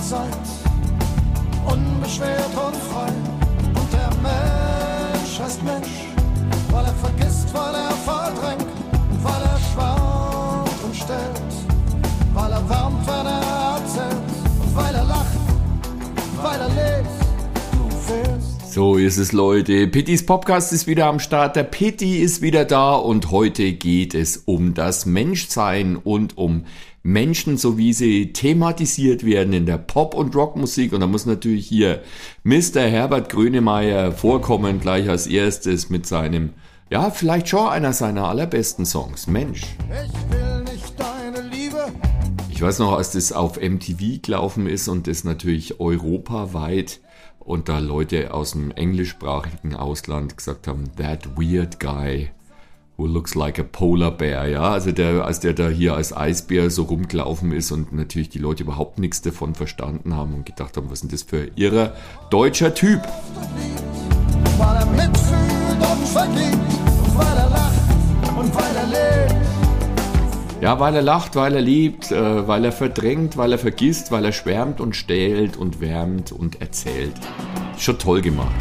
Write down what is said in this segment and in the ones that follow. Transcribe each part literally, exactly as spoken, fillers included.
seid, unbeschwert und frei. Und der Mensch heißt Mensch, weil er vergisst, weil er verdrängt, weil er schwant und stellt, weil er wärmt, wenn er erzählt, und weil er lacht, weil er lebt, du fehlst. So ist es, Leute. Pittys Podcast ist wieder am Start. Der Pitti ist wieder da und heute geht es um das Menschsein und um Menschen, so wie sie thematisiert werden in der Pop- und Rockmusik. Und da muss natürlich hier Mister Herbert Grönemeyer vorkommen, gleich als erstes mit seinem, ja, vielleicht schon einer seiner allerbesten Songs, Mensch. Ich will nicht deine Liebe. Ich weiß noch, als das auf M T V gelaufen ist und das natürlich europaweit und da Leute aus dem englischsprachigen Ausland gesagt haben, that weird guy who looks like a polar bear, ja, also der, als der da hier als Eisbär so rumgelaufen ist und natürlich die Leute überhaupt nichts davon verstanden haben und gedacht haben, was ist denn das für ein irrer deutscher Typ? Weil er mitfühlt und vergibt, und weil er lacht und weil er lebt. Ja, weil er lacht, weil er liebt, äh, weil er verdrängt, weil er vergisst, weil er schwärmt und stählt und wärmt und erzählt. Schon toll gemacht.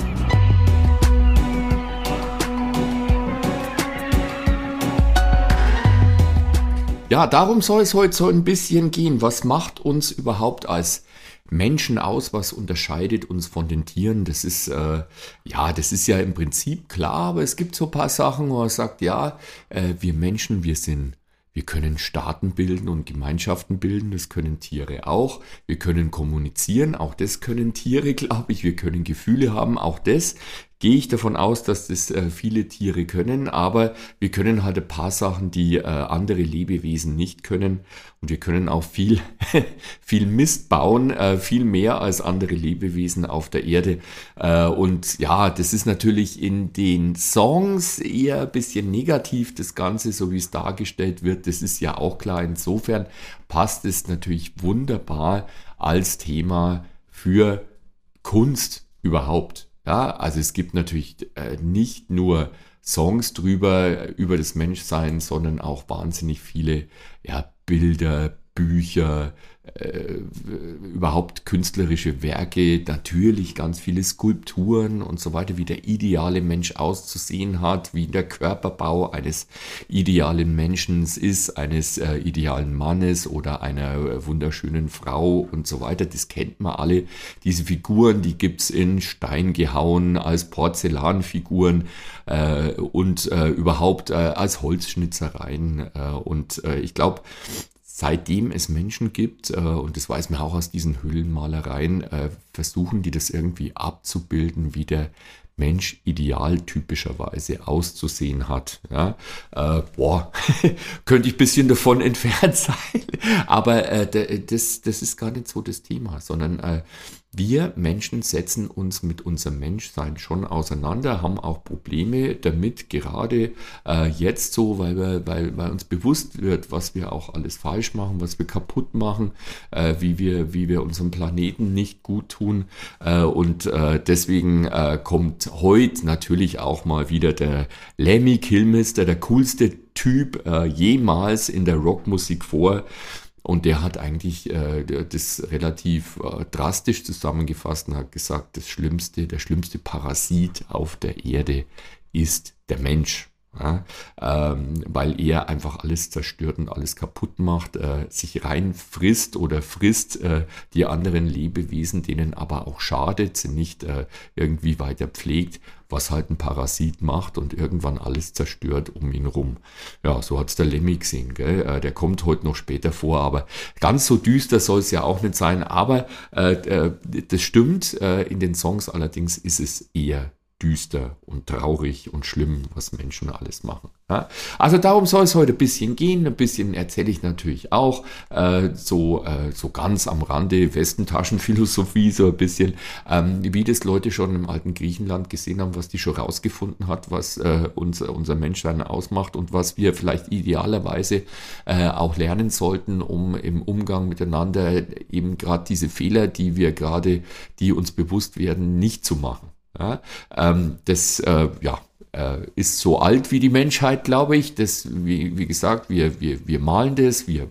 Ja, darum soll es heute so ein bisschen gehen. Was macht uns überhaupt als Menschen aus? Was unterscheidet uns von den Tieren? Das ist, äh, ja, das ist ja im Prinzip klar, aber es gibt so ein paar Sachen, wo man sagt, ja, äh, wir Menschen, wir sind Wir können Staaten bilden und Gemeinschaften bilden, das können Tiere auch. Wir können kommunizieren, auch das können Tiere, glaube ich. Wir können Gefühle haben, auch das gehe ich davon aus, dass das äh, viele Tiere können. Aber wir können halt ein paar Sachen, die äh, andere Lebewesen nicht können. Und wir können auch viel, viel Mist bauen, äh, viel mehr als andere Lebewesen auf der Erde. Äh, und ja, das ist natürlich in den Songs eher ein bisschen negativ, das Ganze, so wie es dargestellt wird. Das ist ja auch klar. Insofern passt es natürlich wunderbar als Thema für Kunst überhaupt. Ja, also es gibt natürlich äh, nicht nur Songs drüber, über das Menschsein, sondern auch wahnsinnig viele ja, Bilder, Bücher, äh, überhaupt künstlerische Werke, natürlich ganz viele Skulpturen und so weiter, wie der ideale Mensch auszusehen hat, wie der Körperbau eines idealen Menschen ist, eines äh, idealen Mannes oder einer äh, wunderschönen Frau und so weiter. Das kennt man alle. Diese Figuren, die gibt's in Stein gehauen, als Porzellanfiguren äh, und äh, überhaupt äh, als Holzschnitzereien. Äh, und äh, ich glaube, seitdem es Menschen gibt, äh, und das weiß man auch aus diesen Höhlenmalereien, äh, versuchen die das irgendwie abzubilden, wie der Mensch ideal typischerweise auszusehen hat. Ja, äh, boah, könnte ich ein bisschen davon entfernt sein, aber äh, das, das ist gar nicht so das Thema, sondern äh, wir Menschen setzen uns mit unserem Menschsein schon auseinander, haben auch Probleme damit, gerade äh, jetzt so, weil, wir, weil, weil uns bewusst wird, was wir auch alles falsch machen, was wir kaputt machen, äh, wie wir, wie wir unserem Planeten nicht gut tun. Äh, und äh, deswegen äh, kommt heute natürlich auch mal wieder der Lemmy Kilmister, der coolste Typ äh, jemals in der Rockmusik vor. Und der hat eigentlich äh, das relativ äh, drastisch zusammengefasst und hat gesagt, das Schlimmste, der schlimmste Parasit auf der Erde ist der Mensch. Ja, ähm, weil er einfach alles zerstört und alles kaputt macht, äh, sich reinfrisst oder frisst äh, die anderen Lebewesen, denen aber auch schadet, sie nicht äh, irgendwie weiter pflegt, was halt ein Parasit macht und irgendwann alles zerstört um ihn rum. Ja, so hat's der Lemmy gesehen, gell? Äh, der kommt heute noch später vor, aber ganz so düster soll es ja auch nicht sein, aber äh, äh, das stimmt, äh, in den Songs allerdings ist es eher düster und traurig und schlimm, was Menschen alles machen. Ja? Also darum soll es heute ein bisschen gehen. Ein bisschen erzähle ich natürlich auch äh, so, äh, so ganz am Rande Westentaschenphilosophie, so ein bisschen, ähm, wie das Leute schon im alten Griechenland gesehen haben, was die schon rausgefunden hat, was äh, unser, unser Menschsein ausmacht und was wir vielleicht idealerweise äh, auch lernen sollten, um im Umgang miteinander eben gerade diese Fehler, die wir gerade, die uns bewusst werden, nicht zu machen. Ja, ähm, das äh, ja, äh, ist so alt wie die Menschheit, glaube ich. Das, wie, wie gesagt, wir, wir, wir malen das, wir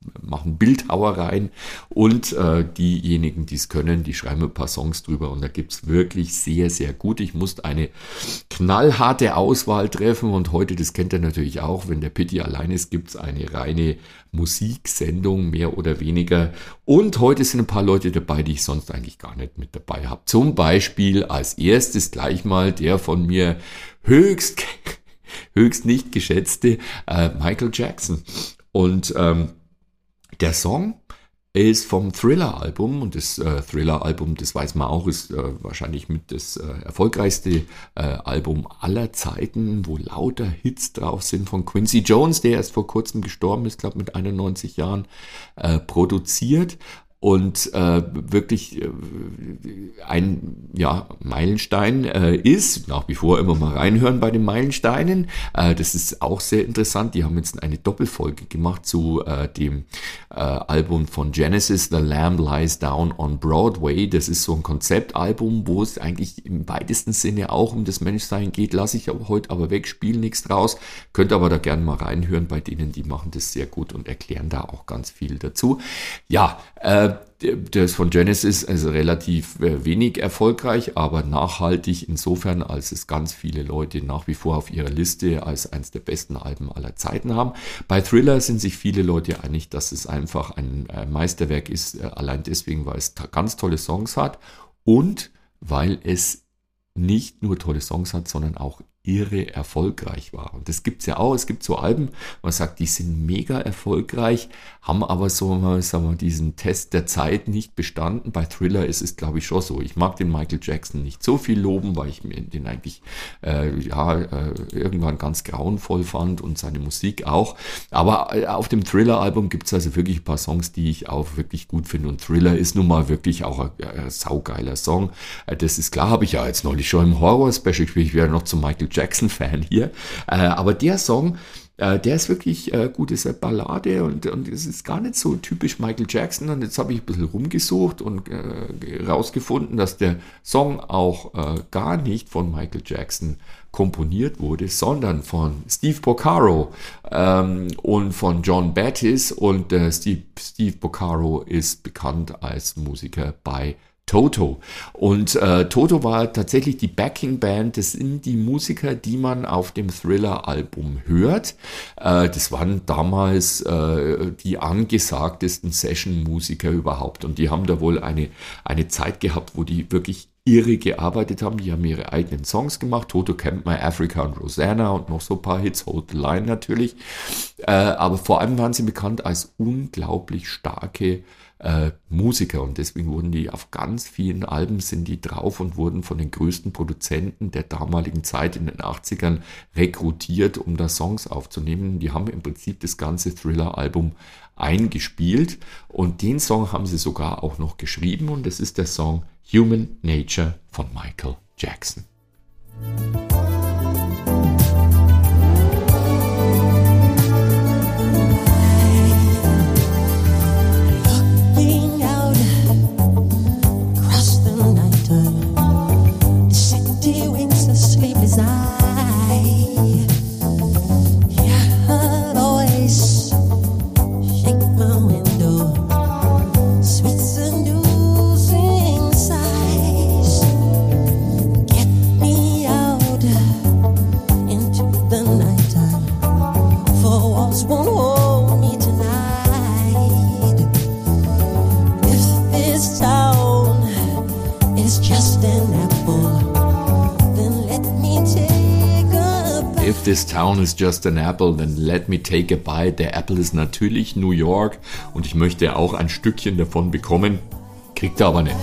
machen Bildhauereien und äh, diejenigen, die es können, die schreiben ein paar Songs drüber und da gibt es wirklich sehr, sehr gut. Ich musste eine knallharte Auswahl treffen und heute, das kennt ihr natürlich auch, wenn der Pitti allein ist, gibt es eine reine Musiksendung, mehr oder weniger. Und heute sind ein paar Leute dabei, die ich sonst eigentlich gar nicht mit dabei habe. Zum Beispiel als erstes gleich mal der von mir höchst, höchst nicht geschätzte äh, Michael Jackson. Und ähm, der Song ist vom Thriller-Album und das äh, Thriller-Album, das weiß man auch, ist äh, wahrscheinlich mit das äh, erfolgreichste äh, Album aller Zeiten, wo lauter Hits drauf sind von Quincy Jones, der erst vor kurzem gestorben ist, glaube mit einundneunzig Jahren, äh, produziert. Und äh, wirklich äh, ein ja, Meilenstein äh, ist, nach wie vor immer mal reinhören bei den Meilensteinen. Äh, das ist auch sehr interessant. Die haben jetzt eine Doppelfolge gemacht zu äh, dem äh, Album von Genesis, The Lamb Lies Down on Broadway. Das ist so ein Konzeptalbum, wo es eigentlich im weitesten Sinne auch um das Menschsein geht. Lasse ich aber heute aber weg, spiele nichts draus. Könnt aber da gerne mal reinhören bei denen, die machen das sehr gut und erklären da auch ganz viel dazu. Ja, äh, das von Genesis ist also relativ wenig erfolgreich, aber nachhaltig insofern, als es ganz viele Leute nach wie vor auf ihrer Liste als eines der besten Alben aller Zeiten haben. Bei Thriller sind sich viele Leute einig, dass es einfach ein Meisterwerk ist, allein deswegen, weil es ganz tolle Songs hat und weil es nicht nur tolle Songs hat, sondern auch irre erfolgreich war. Und das gibt's ja auch. Es gibt so Alben, man sagt, die sind mega erfolgreich, haben aber so, sagen wir, diesen Test der Zeit nicht bestanden. Bei Thriller ist es, glaube ich, schon so. Ich mag den Michael Jackson nicht so viel loben, weil ich mir den eigentlich äh, ja äh, irgendwann ganz grauenvoll fand und seine Musik auch. Aber äh, auf dem Thriller-Album gibt's also wirklich ein paar Songs, die ich auch wirklich gut finde. Und Thriller ist nun mal wirklich auch ein, ein saugeiler Song. Äh, das ist klar, habe ich ja jetzt neulich schon im Horror-Special gespielt. Ich wäre noch zum Michael Jackson-Fan hier. Äh, aber der Song, äh, der ist wirklich äh, gut, ist eine Ballade und, und es ist gar nicht so typisch Michael Jackson. Und jetzt habe ich ein bisschen rumgesucht und äh, rausgefunden, dass der Song auch äh, gar nicht von Michael Jackson komponiert wurde, sondern von Steve Porcaro ähm, und von John Battis. Und äh, Steve, Steve Porcaro ist bekannt als Musiker bei Toto. Und äh, Toto war tatsächlich die Backing-Band. Das sind die Musiker, die man auf dem Thriller-Album hört. Äh, das waren damals äh, die angesagtesten Session-Musiker überhaupt. Und die haben da wohl eine, eine Zeit gehabt, wo die wirklich irre gearbeitet haben. Die haben ihre eigenen Songs gemacht. Toto kennt man, Africa und Rosanna und noch so ein paar Hits, Hold the Line natürlich. Äh, aber vor allem waren sie bekannt als unglaublich starke Äh, Musiker und deswegen wurden die auf ganz vielen Alben sind die drauf und wurden von den größten Produzenten der damaligen Zeit in den achtzigern rekrutiert, um da Songs aufzunehmen. Die haben im Prinzip das ganze Thriller-Album eingespielt und den Song haben sie sogar auch noch geschrieben und das ist der Song Human Nature von Michael Jackson. This town is just an apple, then let me take a bite. Der Apple ist natürlich New York und ich möchte auch ein Stückchen davon bekommen. Kriegt er aber nicht.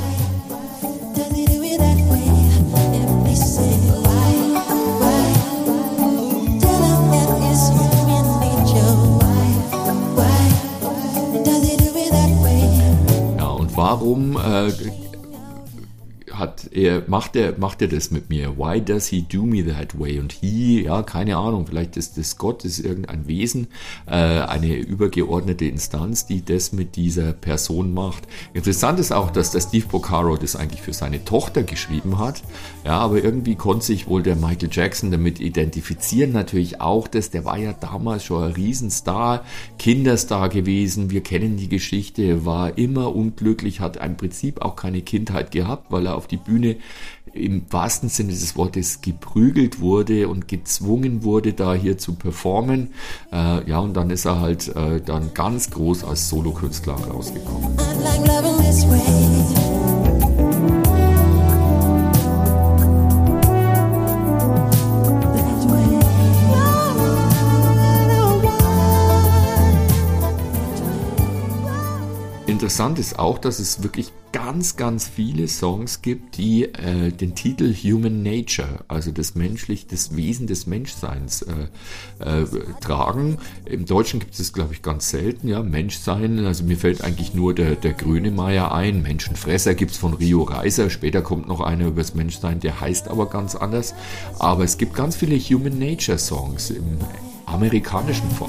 Ja, und warum äh, hat er, macht er, macht er das mit mir? Why does he do me that way? Und he, ja, keine Ahnung, vielleicht ist das Gott, ist irgendein Wesen, äh, eine übergeordnete Instanz, die das mit dieser Person macht. Interessant ist auch, dass der Steve Porcaro das eigentlich für seine Tochter geschrieben hat. Ja, aber irgendwie konnte sich wohl der Michael Jackson damit identifizieren. Natürlich auch das, der war ja damals schon ein Riesenstar, Kinderstar gewesen. Wir kennen die Geschichte, war immer unglücklich, hat im Prinzip auch keine Kindheit gehabt, weil er auf die Bühne im wahrsten Sinne des Wortes geprügelt wurde und gezwungen wurde, da hier zu performen. Äh, ja, und dann ist er halt äh, dann ganz groß als Solokünstler rausgekommen. Interessant ist auch, dass es wirklich ganz, ganz viele Songs gibt, die äh, den Titel Human Nature, also das menschlich, das Wesen des Menschseins äh, äh, tragen. Im Deutschen gibt es das, glaube ich, ganz selten, ja, Menschsein. Also mir fällt eigentlich nur der, der Grönemeyer ein. Menschenfresser gibt es von Rio Reiser. Später kommt noch einer über das Menschsein, der heißt aber ganz anders. Aber es gibt ganz viele Human Nature Songs im amerikanischen Form.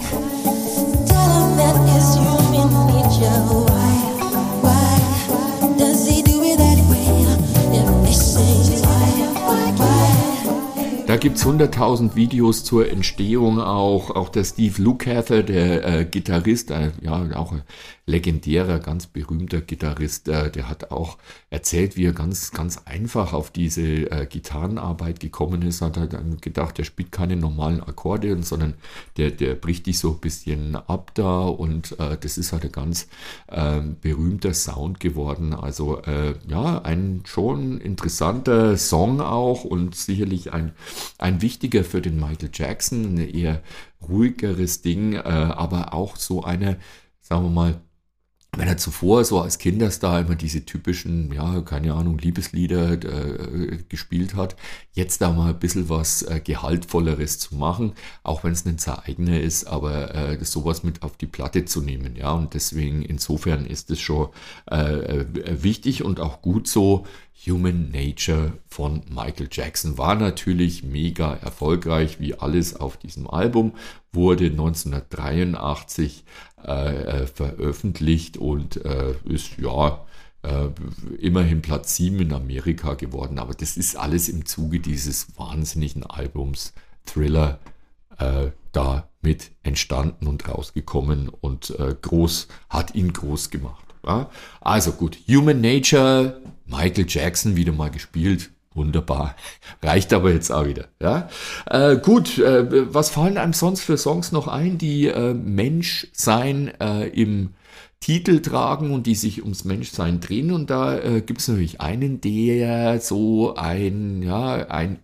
Da gibt es hunderttausend Videos zur Entstehung auch. Auch der Steve Lukather, der äh, Gitarrist, äh, ja auch ein legendärer, ganz berühmter Gitarrist, äh, der hat auch erzählt, wie er ganz, ganz einfach auf diese äh, Gitarrenarbeit gekommen ist. Hat halt dann gedacht, er spielt keine normalen Akkorde, sondern der, der bricht die so ein bisschen ab da und äh, das ist halt ein ganz äh, berühmter Sound geworden. Also äh, ja, ein schon interessanter Song auch und sicherlich ein Ein wichtiger für den Michael Jackson, ein eher ruhigeres Ding, äh, aber auch so eine, sagen wir mal, wenn er zuvor so als Kinderstar immer diese typischen, ja, keine Ahnung, Liebeslieder äh, gespielt hat, jetzt da mal ein bisschen was äh, Gehaltvolleres zu machen, auch wenn es nicht sein eigener ist, aber äh, sowas mit auf die Platte zu nehmen, ja, und deswegen insofern ist es schon äh, äh, wichtig und auch gut so. Human Nature von Michael Jackson war natürlich mega erfolgreich, wie alles auf diesem Album, wurde neunzehnhundertdreiundachtzig äh, veröffentlicht und äh, ist ja äh, immerhin Platz sieben in Amerika geworden, aber das ist alles im Zuge dieses wahnsinnigen Albums Thriller äh, da mit entstanden und rausgekommen und äh, groß, hat ihn groß gemacht. Ja? Also gut, Human Nature, Michael Jackson wieder mal gespielt, wunderbar, reicht aber jetzt auch wieder. Ja? Äh, gut, äh, was fallen einem sonst für Songs noch ein, die äh, Menschsein äh, im Titel tragen und die sich ums Menschsein drehen? Und da äh, gibt es natürlich einen, der so ein, ja, ein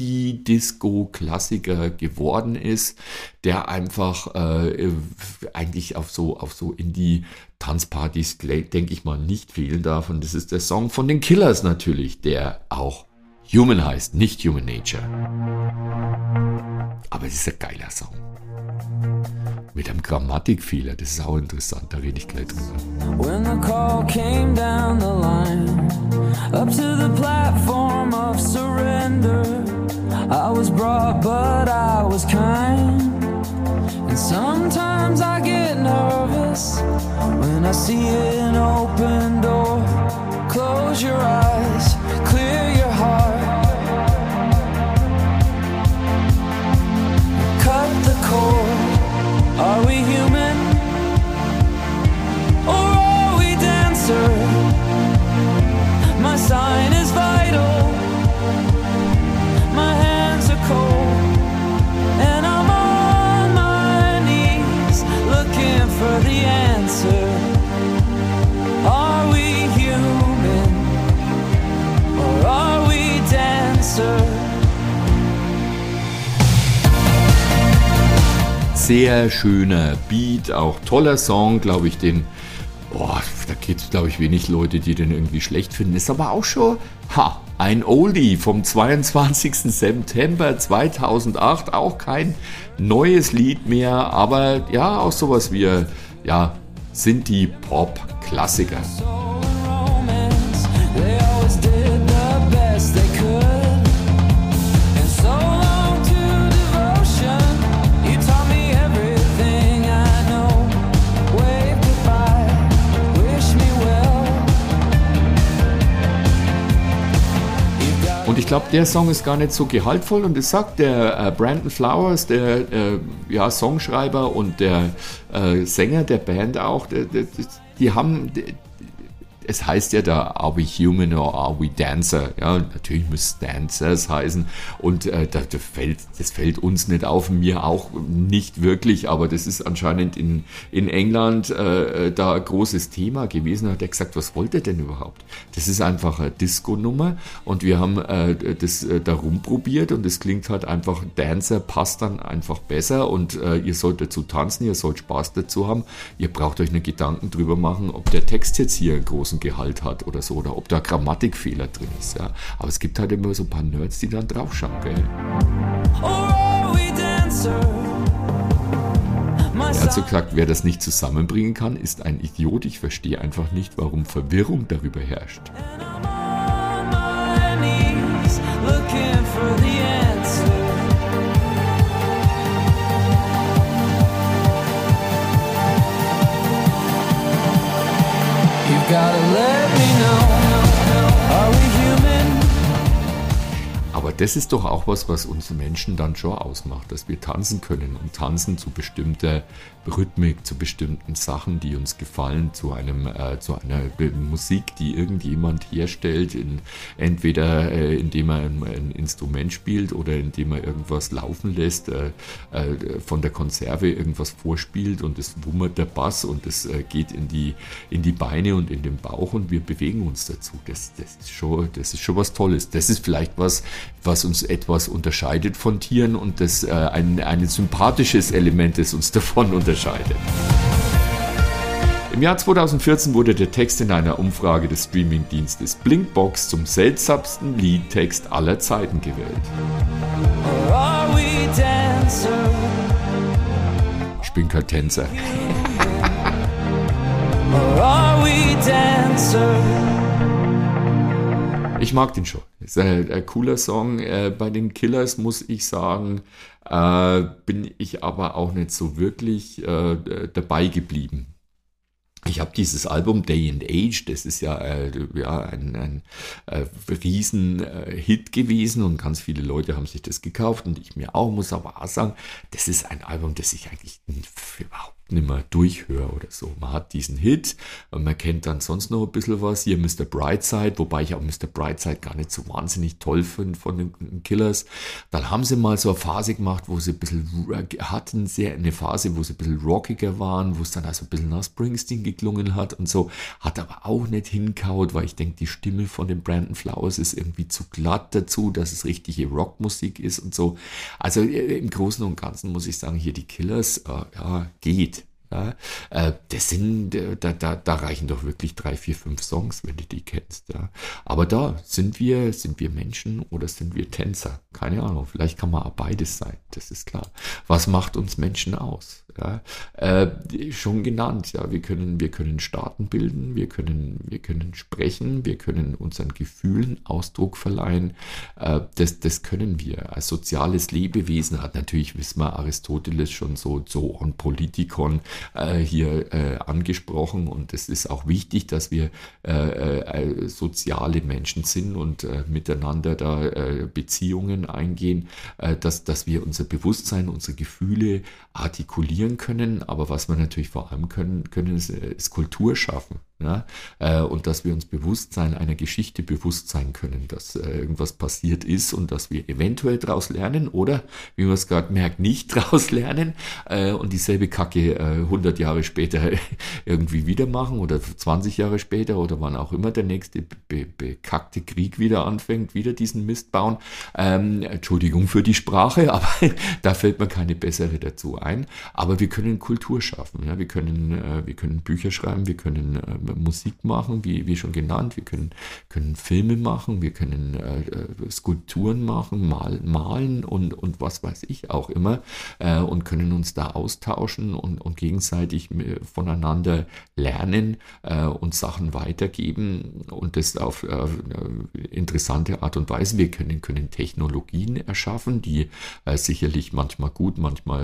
Indie-Disco-Klassiker geworden ist, der einfach äh, eigentlich auf so, auf so Indie-Tanzpartys, denke ich mal, nicht fehlen darf. Und das ist der Song von den Killers natürlich, der auch Human heißt, nicht Human Nature. Aber es ist ein geiler Song. Mit einem Grammatikfehler, das ist auch interessant, da rede ich gleich drüber. When the call came down the line, up to the platform of surrender, I was brought but I was kind, and sometimes I get nervous when I see an open door. Close your eyes, clear your heart, cut the cord. Are we human, or are we dancer? My sign is vital, my hands are cold, and I'm on my knees looking for the answer. Are we human, or are we dancer? Sehr schöner Beat, auch toller Song, glaube ich, den, boah, da gibt es, glaube ich, wenig Leute, die den irgendwie schlecht finden. Ist aber auch schon, ha, ein Oldie vom zweiundzwanzigsten September zweitausendacht, auch kein neues Lied mehr, aber ja, auch sowas wie, ja, sind die Pop-Klassiker. So ich glaube, der Song ist gar nicht so gehaltvoll und das sagt der äh, Brandon Flowers, der äh, ja, Songschreiber und der äh, Sänger der Band auch, der, der, die haben... Die, es heißt ja da, are we human or are we dancer? Ja, natürlich muss es Dancers heißen und äh, das, das, fällt, das fällt uns nicht auf, mir auch nicht wirklich, aber das ist anscheinend in, in England äh, da ein großes Thema gewesen. Da hat er gesagt, was wollt ihr denn überhaupt? Das ist einfach eine Disco-Nummer und wir haben äh, das äh, da rumprobiert und es klingt halt einfach, Dancer passt dann einfach besser und äh, ihr sollt dazu tanzen, ihr sollt Spaß dazu haben. Ihr braucht euch eine Gedanken drüber machen, ob der Text jetzt hier einen großen Gehalt hat oder so, oder ob da Grammatikfehler drin ist. Ja. Aber es gibt halt immer so ein paar Nerds, die dann draufschauen. Gell? Er hat so gesagt, wer das nicht zusammenbringen kann, ist ein Idiot. Ich verstehe einfach nicht, warum Verwirrung darüber herrscht. Aber das ist doch auch was, was uns Menschen dann schon ausmacht, dass wir tanzen können und tanzen zu bestimmter Rhythmik, zu bestimmten Sachen, die uns gefallen, zu einem äh, zu einer Musik, die irgendjemand herstellt, in, entweder äh, indem er ein, ein Instrument spielt oder indem er irgendwas laufen lässt, äh, äh, von der Konserve irgendwas vorspielt und es wummert der Bass und es äh, geht in die in die Beine und in den Bauch und wir bewegen uns dazu. Das, das ist schon, das ist schon was Tolles. Das ist vielleicht was, was uns etwas unterscheidet von Tieren und das äh, ein, ein sympathisches Element, das uns davon unterscheidet. Im Jahr zweitausendvierzehn wurde der Text in einer Umfrage des Streamingdienstes Blinkbox zum seltsamsten Liedtext aller Zeiten gewählt. Ich bin kein Tänzer. Ich mag den schon. Ist ein, ein cooler Song. Äh, bei den Killers muss ich sagen, äh, bin ich aber auch nicht so wirklich äh, dabei geblieben. Ich habe dieses Album Day and Age, das ist ja, äh, ja ein, ein äh, Riesen-Hit gewesen und ganz viele Leute haben sich das gekauft und ich mir auch, muss aber auch sagen, das ist ein Album, das ich eigentlich überhaupt nicht mehr durchhöre oder so. Man hat diesen Hit und man kennt dann sonst noch ein bisschen was. Hier Mister Brightside, wobei ich auch Mister Brightside gar nicht so wahnsinnig toll finde von den Killers. Dann haben sie mal so eine Phase gemacht, wo sie ein bisschen hatten, sehr eine Phase, wo sie ein bisschen rockiger waren, wo es dann also ein bisschen nach Springsteen geklungen hat und so. Hat aber auch nicht hinkaut, weil ich denke, die Stimme von den Brandon Flowers ist irgendwie zu glatt dazu, dass es richtige Rockmusik ist und so. Also im Großen und Ganzen muss ich sagen, hier die Killers, äh, ja, geht. Ja, äh, das sind, da, da, da reichen doch wirklich drei, vier, fünf Songs, wenn du die kennst. Ja. Aber da sind wir, sind wir Menschen oder sind wir Tänzer? Keine Ahnung, vielleicht kann man auch beides sein, das ist klar. Was macht uns Menschen aus? Ja, äh, schon genannt, ja, wir können, wir können Staaten bilden, wir können, wir können sprechen, wir können unseren Gefühlen Ausdruck verleihen, äh, das, das können wir. Als soziales Lebewesen hat natürlich, wissen wir, Aristoteles schon so, so on Politikon äh, hier äh, angesprochen und es ist auch wichtig, dass wir äh, äh, soziale Menschen sind und äh, miteinander da äh, Beziehungen eingehen, äh, dass, dass wir unser Bewusstsein, unsere Gefühle artikulieren können, aber was wir natürlich vor allem können, können ist, ist Kultur schaffen. Ja, äh, und dass wir uns bewusst sein, einer Geschichte bewusst sein können, dass äh, irgendwas passiert ist und dass wir eventuell daraus lernen oder, wie man es gerade merkt, nicht daraus lernen äh, und dieselbe Kacke äh, hundert Jahre später irgendwie wieder machen oder zwanzig Jahre später oder wann auch immer der nächste be- bekackte Krieg wieder anfängt, wieder diesen Mist bauen. Ähm, Entschuldigung für die Sprache, aber da fällt mir keine bessere dazu ein. Aber wir können Kultur schaffen, ja, wir können, äh, wir können Bücher schreiben, wir können äh, Musik machen, wie, wie schon genannt, wir können, können Filme machen, wir können äh, Skulpturen machen, mal, malen und, und was weiß ich auch immer äh, und können uns da austauschen und, und gegenseitig voneinander lernen äh, und Sachen weitergeben und das auf äh, interessante Art und Weise. Wir können, können Technologien erschaffen, die äh, sicherlich manchmal gut, manchmal äh, sinnvoll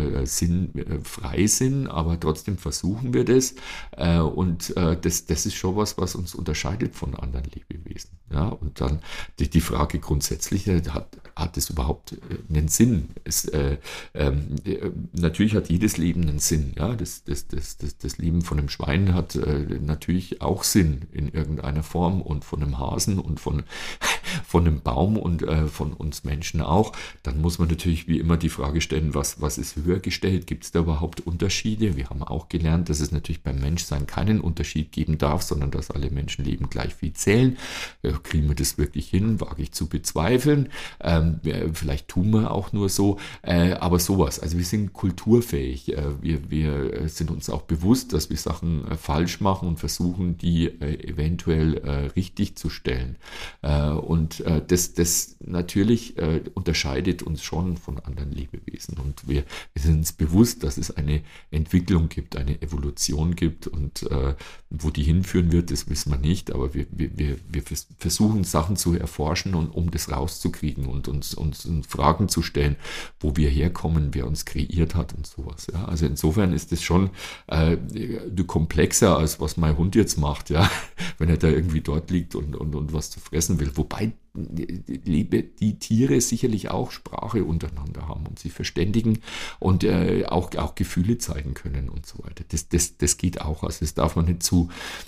sinnfrei sind, aber trotzdem versuchen wir das. Äh, und äh, das, das ist schon was, was uns unterscheidet von anderen Lebewesen. Ja, und dann die, die Frage grundsätzlich, hat, hat es überhaupt einen Sinn? Es, äh, ähm, natürlich hat jedes Leben einen Sinn. Ja? Das, das, das, das, das Leben von einem Schwein hat äh, natürlich auch Sinn in irgendeiner Form und von einem Hasen und von, von einem Baum und äh, von uns Menschen auch. Dann muss man natürlich wie immer die Frage stellen, was, was ist höher gestellt? Gibt es da überhaupt Unterschiede? Wir haben auch gelernt, dass es natürlich beim Menschsein keinen Unterschied geben darf, sondern dass alle Menschenleben gleich viel zählen. Äh, kriegen wir das wirklich hin? Wage ich zu bezweifeln. Ähm, vielleicht tun wir auch nur so, äh, aber sowas. Also wir sind kulturfähig. Äh, wir, wir sind uns auch bewusst, dass wir Sachen äh, falsch machen und versuchen, die äh, eventuell äh, richtig zu stellen. Äh, und äh, das, das natürlich äh, unterscheidet uns schon von anderen Lebewesen. Und wir, wir sind uns bewusst, dass es eine Entwicklung gibt, eine Evolution gibt und äh, wo die hinführen wird, das wissen wir nicht, aber wir, wir, wir, wir versuchen Sachen zu erforschen und um das rauszukriegen und uns, uns Fragen zu stellen, wo wir herkommen, wer uns kreiert hat und sowas. Ja. Also insofern ist es schon äh, komplexer, als was mein Hund jetzt macht, ja, wenn er da irgendwie dort liegt und, und, und was zu fressen will. Wobei die, die Tiere sicherlich auch Sprache untereinander haben und sich verständigen und äh, auch, auch Gefühle zeigen können und so weiter. Das, das, das geht auch. Also das darf man nicht zu,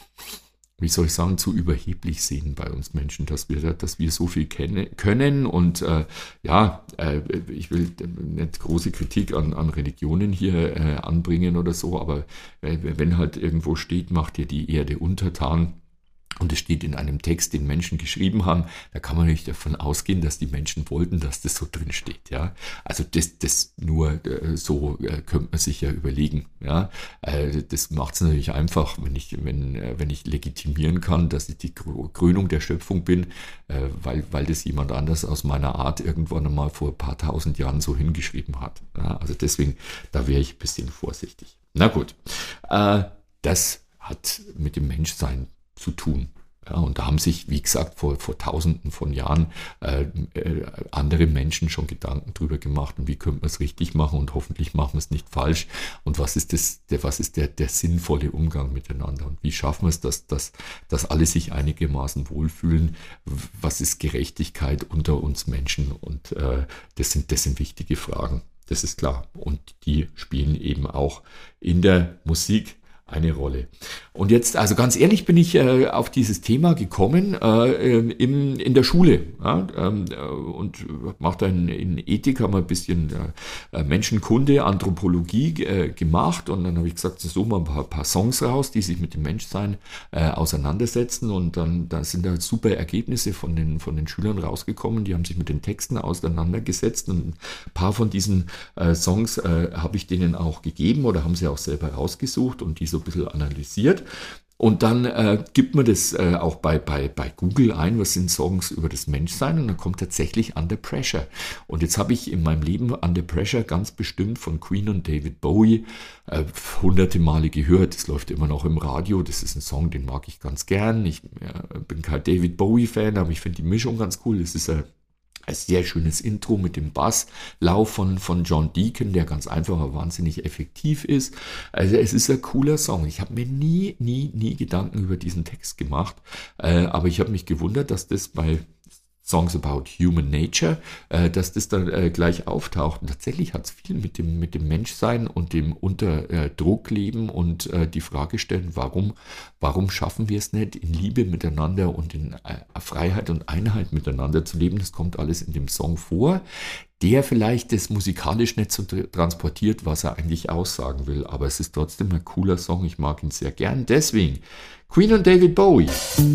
wie soll ich sagen, zu überheblich sehen bei uns Menschen, dass wir, dass wir so viel kenne, können und äh, ja, äh, ich will nicht große Kritik an, an Religionen hier äh, anbringen oder so, aber äh, wenn halt irgendwo steht, macht dir die Erde untertan, und es steht in einem Text, den Menschen geschrieben haben, da kann man nicht davon ausgehen, dass die Menschen wollten, dass das so drin steht. Ja? Also das, das nur äh, so äh, könnte man sich ja überlegen. Ja? Äh, das macht es natürlich einfach, wenn ich, wenn, äh, wenn ich legitimieren kann, dass ich die Krönung der Schöpfung bin, äh, weil, weil das jemand anders aus meiner Art irgendwann einmal vor ein paar tausend Jahren so hingeschrieben hat. Ja? Also deswegen, da wäre ich ein bisschen vorsichtig. Na gut, äh, das hat mit dem Menschsein zu tun. Ja, und da haben sich, wie gesagt, vor, vor Tausenden von Jahren äh, äh, andere Menschen schon Gedanken drüber gemacht und wie könnte man es richtig machen und hoffentlich machen wir es nicht falsch und was ist das, der, was ist der, der sinnvolle Umgang miteinander und wie schaffen wir es, dass, dass, dass alle sich einigermaßen wohlfühlen, was ist Gerechtigkeit unter uns Menschen und äh, das sind, das sind wichtige Fragen, das ist klar und die spielen eben auch in der Musik eine Rolle. Und jetzt, also ganz ehrlich, bin ich äh, auf dieses Thema gekommen äh, im, in der Schule ja, äh, und mache da in, in Ethik, haben wir ein bisschen äh, Menschenkunde, Anthropologie äh, gemacht und dann habe ich gesagt, so mal ein paar, paar Songs raus, die sich mit dem Menschsein äh, auseinandersetzen und dann da sind da super Ergebnisse von den, von den Schülern rausgekommen, die haben sich mit den Texten auseinandergesetzt und ein paar von diesen äh, Songs äh, habe ich denen auch gegeben oder haben sie auch selber rausgesucht und die so ein bisschen analysiert. Und dann äh, gibt man das äh, auch bei, bei, bei Google ein, was sind Songs über das Menschsein und dann kommt tatsächlich Under Pressure. Und jetzt habe ich in meinem Leben Under Pressure ganz bestimmt von Queen und David Bowie äh, hunderte Male gehört. Das läuft immer noch im Radio. Das ist ein Song, den mag ich ganz gern. Ich äh, bin kein David Bowie-Fan, aber ich finde die Mischung ganz cool. Das ist ein Ein sehr schönes Intro mit dem Basslauf von, von John Deacon, der ganz einfach, aber wahnsinnig effektiv ist. Also es ist ein cooler Song. Ich habe mir nie, nie, nie Gedanken über diesen Text gemacht, äh, aber ich habe mich gewundert, dass das bei Songs about Human Nature, äh, dass das dann äh, gleich auftaucht. Und tatsächlich hat es viel mit dem, mit dem Menschsein und dem unter äh, Druck leben und äh, die Frage stellen, warum, warum schaffen wir es nicht, in Liebe miteinander und in äh, Freiheit und Einheit miteinander zu leben. Das kommt alles in dem Song vor, der vielleicht das musikalisch nicht so transportiert, was er eigentlich aussagen will. Aber es ist trotzdem ein cooler Song. Ich mag ihn sehr gern. Deswegen Queen und David Bowie.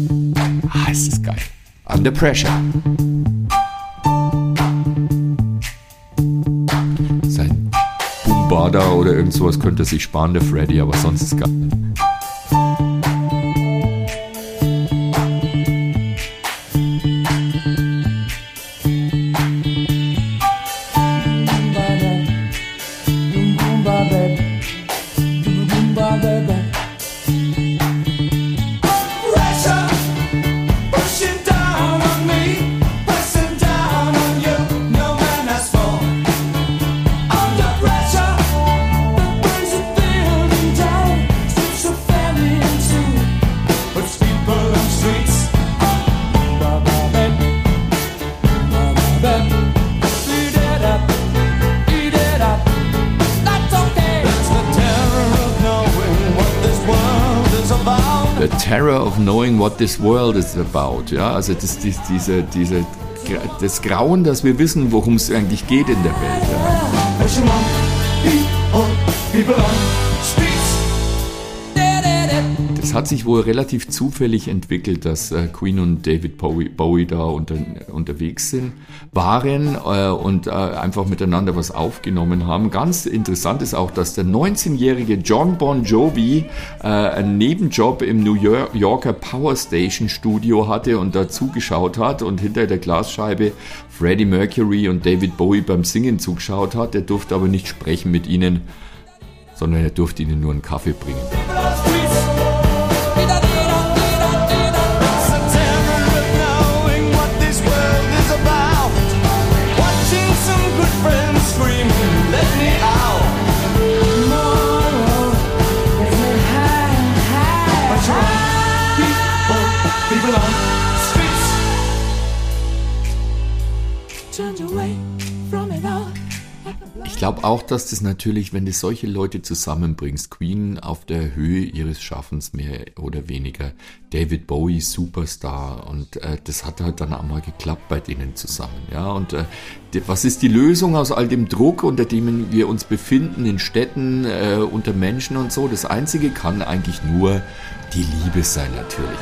Ah, es ist geil. Under Pressure. Sein Boombada oder irgend sowas könnte er sich sparen, der Freddy, aber sonst ist geil. Pressure terror of knowing what this world is about. Ja, also das, das, diese, diese, das Grauen, dass wir wissen, worum es eigentlich geht in der Welt. Ja. Es hat sich wohl relativ zufällig entwickelt, dass äh, Queen und David Bowie, Bowie da unter, unterwegs sind, waren äh, und äh, einfach miteinander was aufgenommen haben. Ganz interessant ist auch, dass der neunzehnjährige John Bon Jovi äh, einen Nebenjob im New Yorker Power Station Studio hatte und da zugeschaut hat und hinter der Glasscheibe Freddie Mercury und David Bowie beim Singen zugeschaut hat. Er durfte aber nicht sprechen mit ihnen, sondern er durfte ihnen nur einen Kaffee bringen. Ich glaube auch, dass das natürlich, wenn du solche Leute zusammenbringst, Queen auf der Höhe ihres Schaffens mehr oder weniger, David Bowie Superstar und äh, das hat halt dann auch mal geklappt bei denen zusammen. Ja, und äh, die, was ist die Lösung aus all dem Druck, unter dem wir uns befinden, in Städten, äh, unter Menschen und so? Das Einzige kann eigentlich nur die Liebe sein natürlich.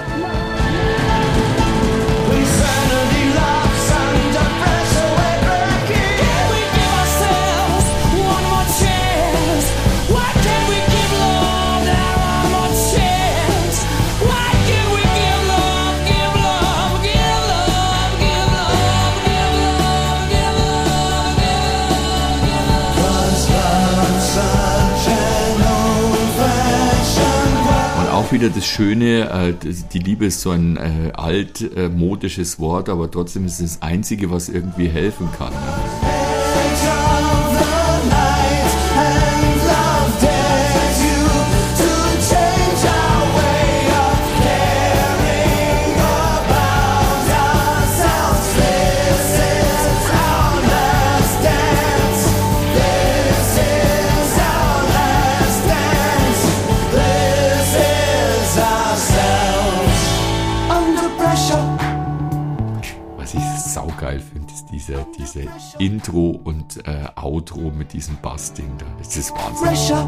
Wieder das Schöne, die Liebe ist so ein altmodisches Wort, aber trotzdem ist es das Einzige, was irgendwie helfen kann. Geil finde, ist diese, diese Intro und äh, Outro mit diesem Bassding da. Das ist Wahnsinn.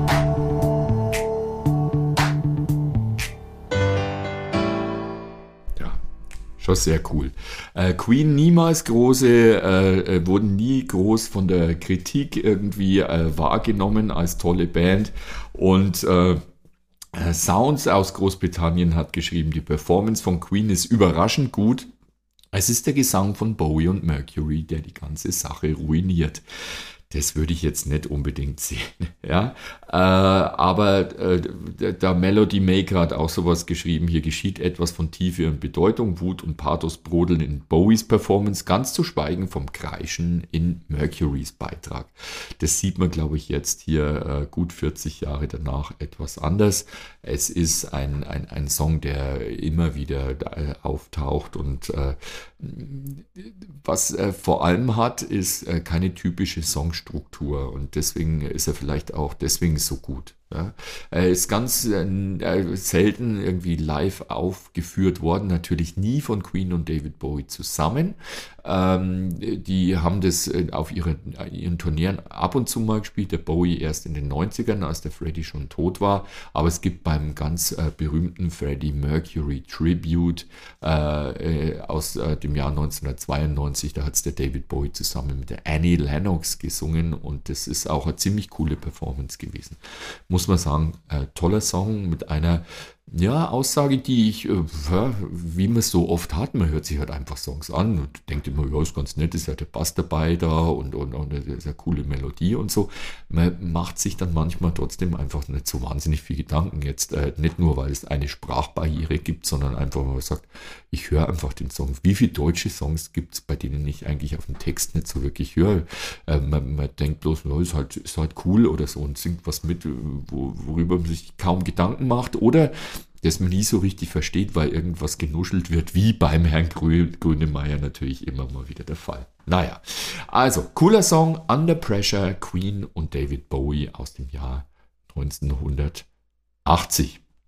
Ja, schon sehr cool. Äh, Queen niemals große, äh, wurden nie groß von der Kritik irgendwie äh, wahrgenommen als tolle Band und äh, Sounds aus Großbritannien hat geschrieben, die Performance von Queen ist überraschend gut. Es ist der Gesang von Bowie und Mercury, der die ganze Sache ruiniert. Das würde ich jetzt nicht unbedingt sehen. Ja? Äh, aber äh, der Melody Maker hat auch sowas geschrieben. Hier geschieht etwas von Tiefe und Bedeutung. Wut und Pathos brodeln in Bowies Performance, ganz zu schweigen vom Kreischen in Mercurys Beitrag. Das sieht man, glaube ich, jetzt hier äh, gut vierzig Jahre danach etwas anders. Es ist ein, ein, ein Song, der immer wieder äh, auftaucht und äh, was er vor allem hat, ist äh, keine typische Songstruktur und deswegen ist er vielleicht auch deswegen so gut. Ja. Er ist ganz äh, selten irgendwie live aufgeführt worden, natürlich nie von Queen und David Bowie zusammen. Ähm, die haben das auf ihre, ihren Turnieren ab und zu mal gespielt, der Bowie erst in den neunzigern, als der Freddie schon tot war, aber es gibt beim ganz äh, berühmten Freddie Mercury Tribute äh, äh, aus äh, dem Jahr neunzehnhundertzweiundneunzig, da hat es der David Bowie zusammen mit der Annie Lennox gesungen und das ist auch eine ziemlich coole Performance gewesen. Muss man sagen, äh, toller Song mit einer ja, Aussage, die ich, äh, wie man es so oft hat, man hört sich halt einfach Songs an und denkt immer, ja, ist ganz nett, ist ja der Bass dabei da und, und, und das ist eine coole Melodie und so. Man macht sich dann manchmal trotzdem einfach nicht so wahnsinnig viel Gedanken jetzt, äh, nicht nur, weil es eine Sprachbarriere gibt, sondern einfach, weil man sagt, ich höre einfach den Song. Wie viele deutsche Songs gibt es, bei denen ich eigentlich auf den Text nicht so wirklich höre? Äh, man, man denkt bloß, ja, ist halt, ist halt cool oder so und singt was mit, wo, worüber man sich kaum Gedanken macht oder das man nie so richtig versteht, weil irgendwas genuschelt wird, wie beim Herrn Grönemeyer natürlich immer mal wieder der Fall. Naja, also cooler Song, Under Pressure, Queen und David Bowie aus dem Jahr neunzehnhundertachtzig.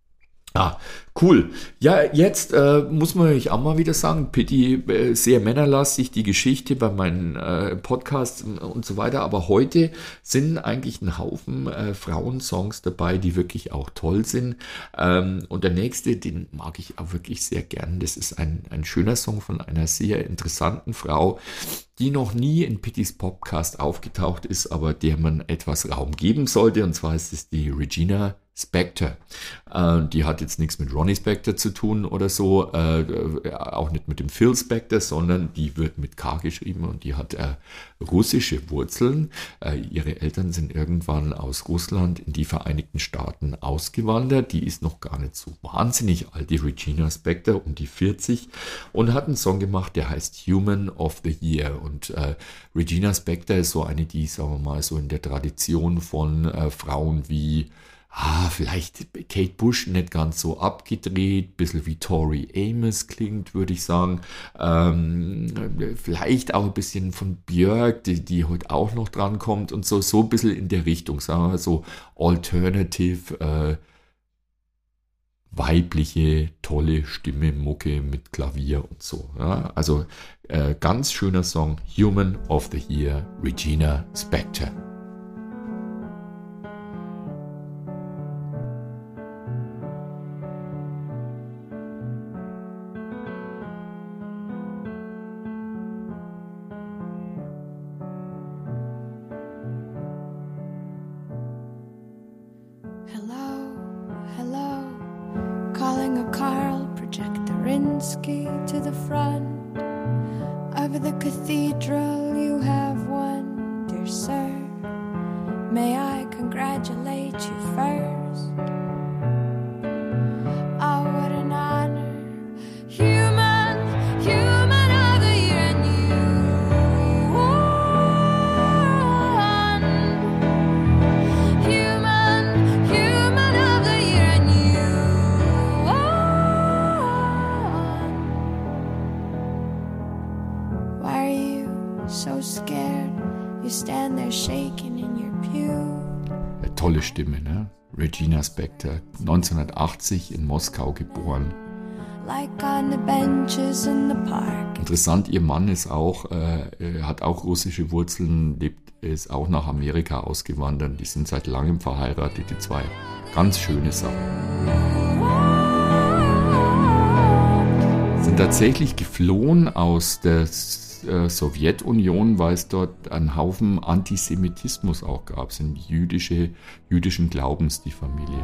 Ah, cool. Ja, jetzt äh, muss man natürlich auch mal wieder sagen, Pitti, äh, sehr männerlastig, die Geschichte bei meinen äh, Podcasts und, und so weiter. Aber heute sind eigentlich ein Haufen äh, Frauensongs dabei, die wirklich auch toll sind. Ähm, und der nächste, den mag ich auch wirklich sehr gern. Das ist ein, ein schöner Song von einer sehr interessanten Frau, die noch nie in Pittis Podcast aufgetaucht ist, aber der man etwas Raum geben sollte. Und zwar ist es die Regina Spektor. Äh, die hat jetzt nichts mit Ronnie Spector zu tun oder so, äh, auch nicht mit dem Phil Spector, sondern die wird mit K geschrieben und die hat äh, russische Wurzeln. Äh, ihre Eltern sind irgendwann aus Russland in die Vereinigten Staaten ausgewandert. Die ist noch gar nicht so wahnsinnig alt, die Regina Spektor, um die vierzig, und hat einen Song gemacht, der heißt Human of the Year. Und äh, Regina Spektor ist so eine, die, sagen wir mal, so in der Tradition von äh, Frauen wie Ah, vielleicht Kate Bush nicht ganz so abgedreht, bisschen wie Tori Amos klingt, würde ich sagen. Ähm, vielleicht auch ein bisschen von Björk, die, die heute auch noch dran kommt und so, so ein bisschen in der Richtung, sagen wir so Alternative, äh, weibliche, tolle Stimme, Mucke mit Klavier und so. Ja? Also äh, ganz schöner Song, Human of the Year, Regina Spektor. To the front of the cathedral you have won, dear sir. May I congratulate you first? Oh, what an honor. Human, human of the year, and you won. Human, human of the year, and you won. So scared, you stand there shaking in your pew. Eine tolle Stimme, ne? Regina Spektor, neunzehnhundertachtzig in Moskau geboren. Like on the benches in the park. Interessant, ihr Mann ist auch, äh, hat auch russische Wurzeln, lebt, ist auch nach Amerika ausgewandert. Die sind seit langem verheiratet, die zwei. Ganz schöne Sachen. Sind tatsächlich geflohen aus der Sowjetunion, weil es dort einen Haufen Antisemitismus auch gab, sind jüdische, jüdischen Glaubens, die Familie.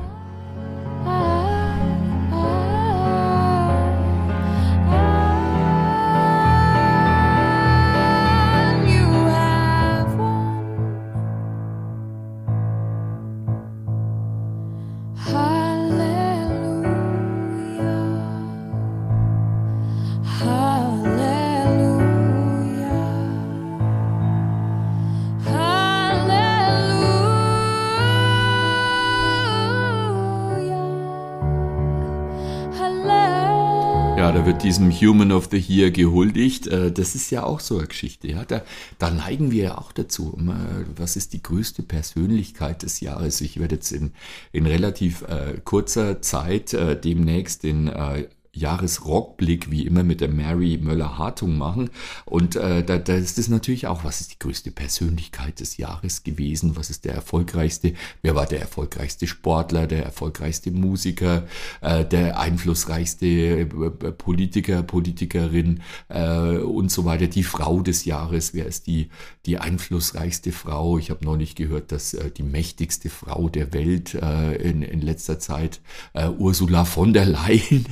Ja, da wird diesem Human of the Year gehuldigt. Das ist ja auch so eine Geschichte. Ja? Da, da neigen wir ja auch dazu. Was ist die größte Persönlichkeit des Jahres? Ich werde jetzt in, in relativ äh, kurzer Zeit äh, demnächst den äh, Jahresrockblick wie immer mit der Mary Möller-Hartung machen. Und äh, da, da ist es natürlich auch, was ist die größte Persönlichkeit des Jahres gewesen? Was ist der erfolgreichste? Wer war der erfolgreichste Sportler, der erfolgreichste Musiker, äh, der einflussreichste äh, Politiker, Politikerin äh, und so weiter? Die Frau des Jahres, wer ist die, die einflussreichste Frau? Ich habe neulich gehört, dass äh, die mächtigste Frau der Welt äh, in, in letzter Zeit äh, Ursula von der Leyen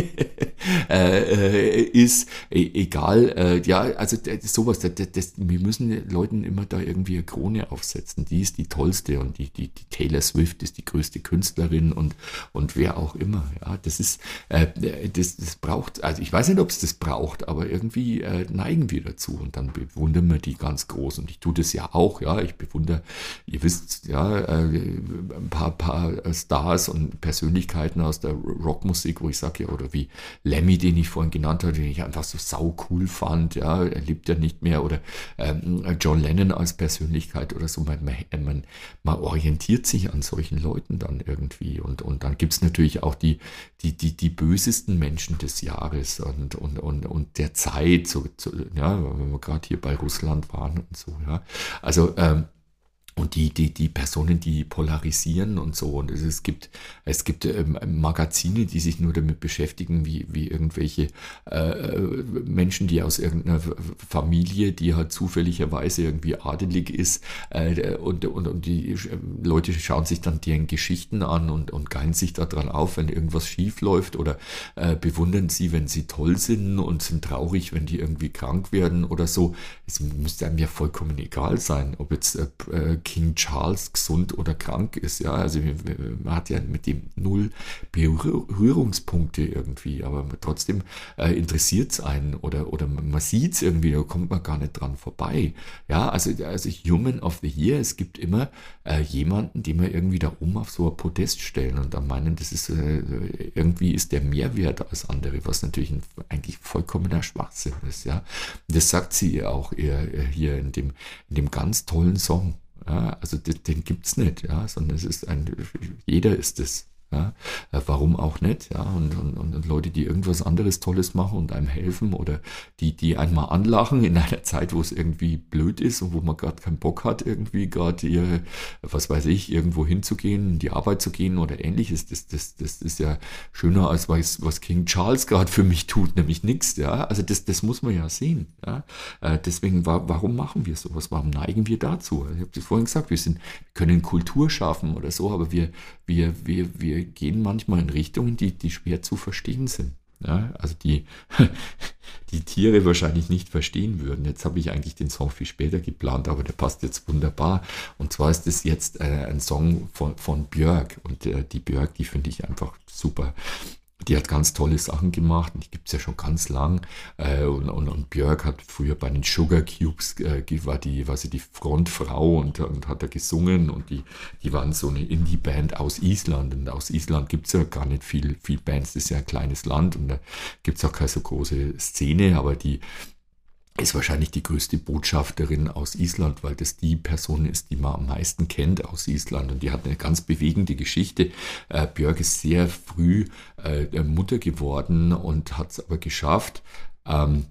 äh, ist, e- egal, äh, ja, also das, sowas, das, das, wir müssen Leuten immer da irgendwie eine Krone aufsetzen, die ist die tollste und die, die, die Taylor Swift ist die größte Künstlerin und, und wer auch immer, ja, das ist, äh, das, das braucht, also ich weiß nicht, ob es das braucht, aber irgendwie äh, neigen wir dazu und dann bewundern wir die ganz groß und ich tue das ja auch, ja, ich bewundere, ihr wisst, ja, äh, ein paar, paar Stars und Persönlichkeiten aus der Rockmusik, wo ich sage, ja, oder wie Lemmy, den ich vorhin genannt habe, den ich einfach so sau cool fand, ja, er lebt ja nicht mehr, oder ähm, John Lennon als Persönlichkeit oder so, man, man, man orientiert sich an solchen Leuten dann irgendwie, und, und dann gibt's natürlich auch die, die, die, die bösesten Menschen des Jahres und, und, und, und der Zeit, so, so, ja, wenn wir gerade hier bei Russland waren und so, ja, also, ähm, und die, die, die Personen, die polarisieren und so. Und es, es gibt, es gibt ähm, Magazine, die sich nur damit beschäftigen, wie, wie irgendwelche äh, Menschen, die aus irgendeiner Familie, die halt zufälligerweise irgendwie adelig ist, äh, und, und, und die Leute schauen sich dann deren Geschichten an und, und geilen sich daran auf, wenn irgendwas schief läuft, oder äh, bewundern sie, wenn sie toll sind, und sind traurig, wenn die irgendwie krank werden oder so. Es müsste einem ja vollkommen egal sein, ob jetzt äh, King Charles gesund oder krank ist, ja, also man hat ja mit dem null Berührungspunkte irgendwie, aber trotzdem äh, interessiert es einen, oder, oder man sieht es irgendwie, da kommt man gar nicht dran vorbei, ja, also, also Human of the Year, es gibt immer äh, jemanden, den wir irgendwie da oben auf so ein Podest stellen und dann meinen, das ist, äh, irgendwie ist der mehr wert als andere, was natürlich ein, eigentlich vollkommener Schwachsinn ist, ja, das sagt sie auch eher hier in dem, in dem ganz tollen Song. Ja, also den, den gibt's nicht, ja, sondern es ist ein, jeder ist es. Ja, warum auch nicht? Ja, und, und, und Leute, die irgendwas anderes Tolles machen und einem helfen, oder die, die einmal anlachen in einer Zeit, wo es irgendwie blöd ist und wo man gerade keinen Bock hat, irgendwie gerade ihr, was weiß ich, irgendwo hinzugehen, in die Arbeit zu gehen oder ähnliches. Das, das, das ist ja schöner als was, was King Charles gerade für mich tut, nämlich nichts. Ja, also das, das muss man ja sehen. Ja, deswegen, warum machen wir sowas? Warum neigen wir dazu? Ich habe es vorhin gesagt, wir sind, wir können Kultur schaffen oder so, aber wir, wir, wir, wir gehen manchmal in Richtungen, die, die schwer zu verstehen sind. Ja, also die, die Tiere wahrscheinlich nicht verstehen würden. Jetzt habe ich eigentlich den Song viel später geplant, aber der passt jetzt wunderbar. Und zwar ist es jetzt äh, ein Song von, von Björk. Und äh, die Björk, die finde ich einfach super. Die hat ganz tolle Sachen gemacht, und die gibt es ja schon ganz lang. Äh, und, und, und Björk hat früher bei den Sugar Cubes, äh, war, die, war sie die Frontfrau, und, und hat da gesungen, und die, die waren so eine Indie-Band aus Island. Und aus Island gibt es ja gar nicht viel, viel Bands, das ist ja ein kleines Land, und da gibt es auch keine so große Szene, aber die ist wahrscheinlich die größte Botschafterin aus Island, weil das die Person ist, die man am meisten kennt aus Island, und die hat eine ganz bewegende Geschichte. Äh, Björk ist sehr früh äh, Mutter geworden und hat es aber geschafft, ähm,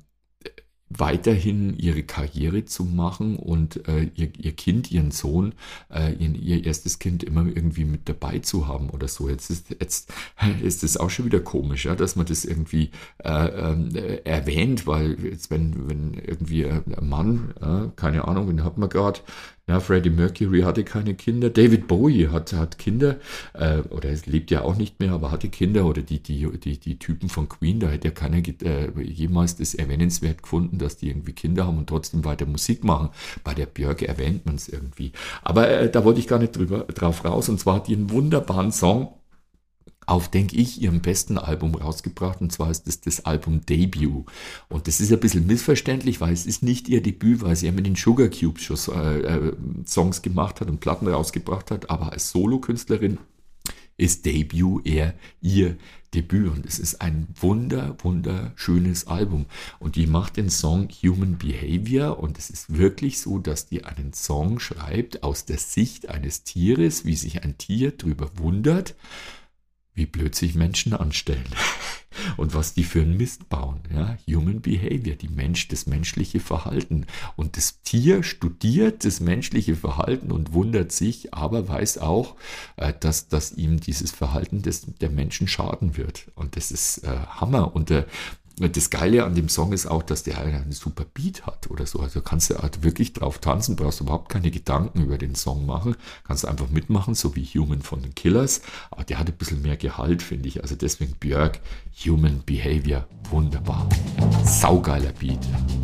weiterhin ihre Karriere zu machen und äh, ihr, ihr Kind, ihren Sohn, äh, ihr, ihr erstes Kind immer irgendwie mit dabei zu haben oder so. Jetzt ist jetzt ist es auch schon wieder komisch, ja, dass man das irgendwie äh, äh, erwähnt, weil jetzt wenn wenn irgendwie ein Mann, äh, keine Ahnung, den hat man gerade, ja, Freddie Mercury hatte keine Kinder, David Bowie hat, hat Kinder, äh, oder es lebt ja auch nicht mehr, aber hatte Kinder, oder die, die, die, die Typen von Queen, da hätte ja keiner äh, jemals das erwähnenswert gefunden, dass die irgendwie Kinder haben und trotzdem weiter Musik machen. Bei der Björk erwähnt man es irgendwie. Aber äh, da wollte ich gar nicht drüber, drauf raus, und zwar hat die einen wunderbaren Song auf, denke ich, ihrem besten Album rausgebracht, und zwar ist das das Album Debut. Und das ist ein bisschen missverständlich, weil es ist nicht ihr Debüt, weil sie ja mit den Sugar Cubes schon äh, Songs gemacht hat und Platten rausgebracht hat, aber als Solokünstlerin ist Debut eher ihr Debüt, und es ist ein wunder, wunderschönes Album, und die macht den Song Human Behavior, und es ist wirklich so, dass die einen Song schreibt aus der Sicht eines Tieres, wie sich ein Tier drüber wundert, wie blöd sich Menschen anstellen und was die für einen Mist bauen. Ja? Human Behavior, die Mensch, das menschliche Verhalten. Und das Tier studiert das menschliche Verhalten und wundert sich, aber weiß auch, dass, dass ihm dieses Verhalten des, der Menschen schaden wird. Und das ist äh, Hammer. Und äh, das Geile an dem Song ist auch, dass der einen super Beat hat oder so. Also kannst du halt wirklich drauf tanzen, brauchst überhaupt keine Gedanken über den Song machen. Kannst einfach mitmachen, so wie Human von den Killers. Aber der hat ein bisschen mehr Gehalt, finde ich. Also deswegen Björk, Human Behavior, wunderbar. Saugeiler Beat.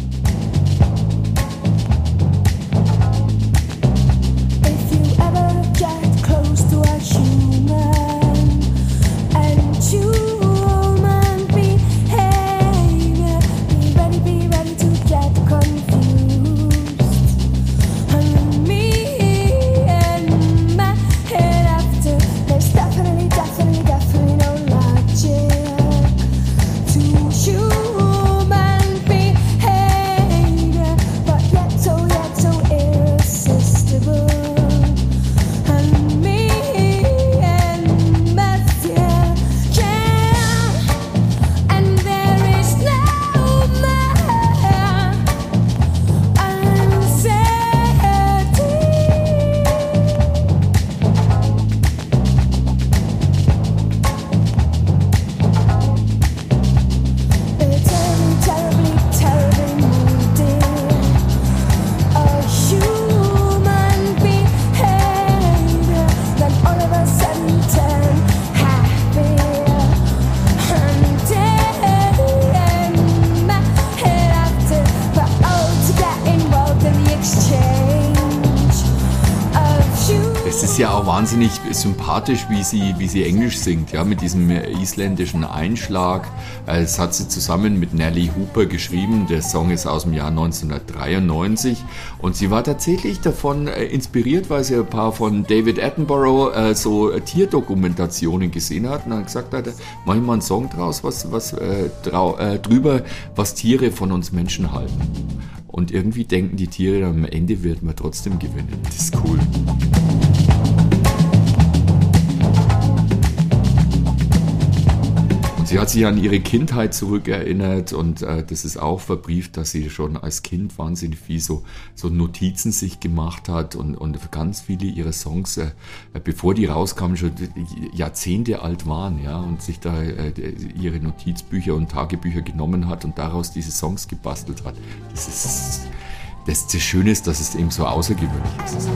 If you ever get close to a human and you to auch wahnsinnig sympathisch, wie sie, wie sie Englisch singt, ja, mit diesem isländischen Einschlag. Das hat sie zusammen mit Nelly Hooper geschrieben. Der Song ist aus dem Jahr neunzehnhundertdreiundneunzig und sie war tatsächlich davon inspiriert, weil sie ein paar von David Attenborough äh, so Tierdokumentationen gesehen hat und dann gesagt hat, mach ich mal einen Song draus, was, was äh, drau, äh, drüber, was Tiere von uns Menschen halten. Und irgendwie denken die Tiere, am Ende wird man trotzdem gewinnen. Das ist cool. Sie hat sich an ihre Kindheit zurückerinnert und äh, das ist auch verbrieft, dass sie schon als Kind wahnsinnig viel so, so Notizen sich gemacht hat und, und ganz viele ihrer Songs, äh, bevor die rauskamen, schon Jahrzehnte alt waren, ja, und sich da äh, ihre Notizbücher und Tagebücher genommen hat und daraus diese Songs gebastelt hat. Das ist das, das Schöne ist, dass es eben so außergewöhnlich ist.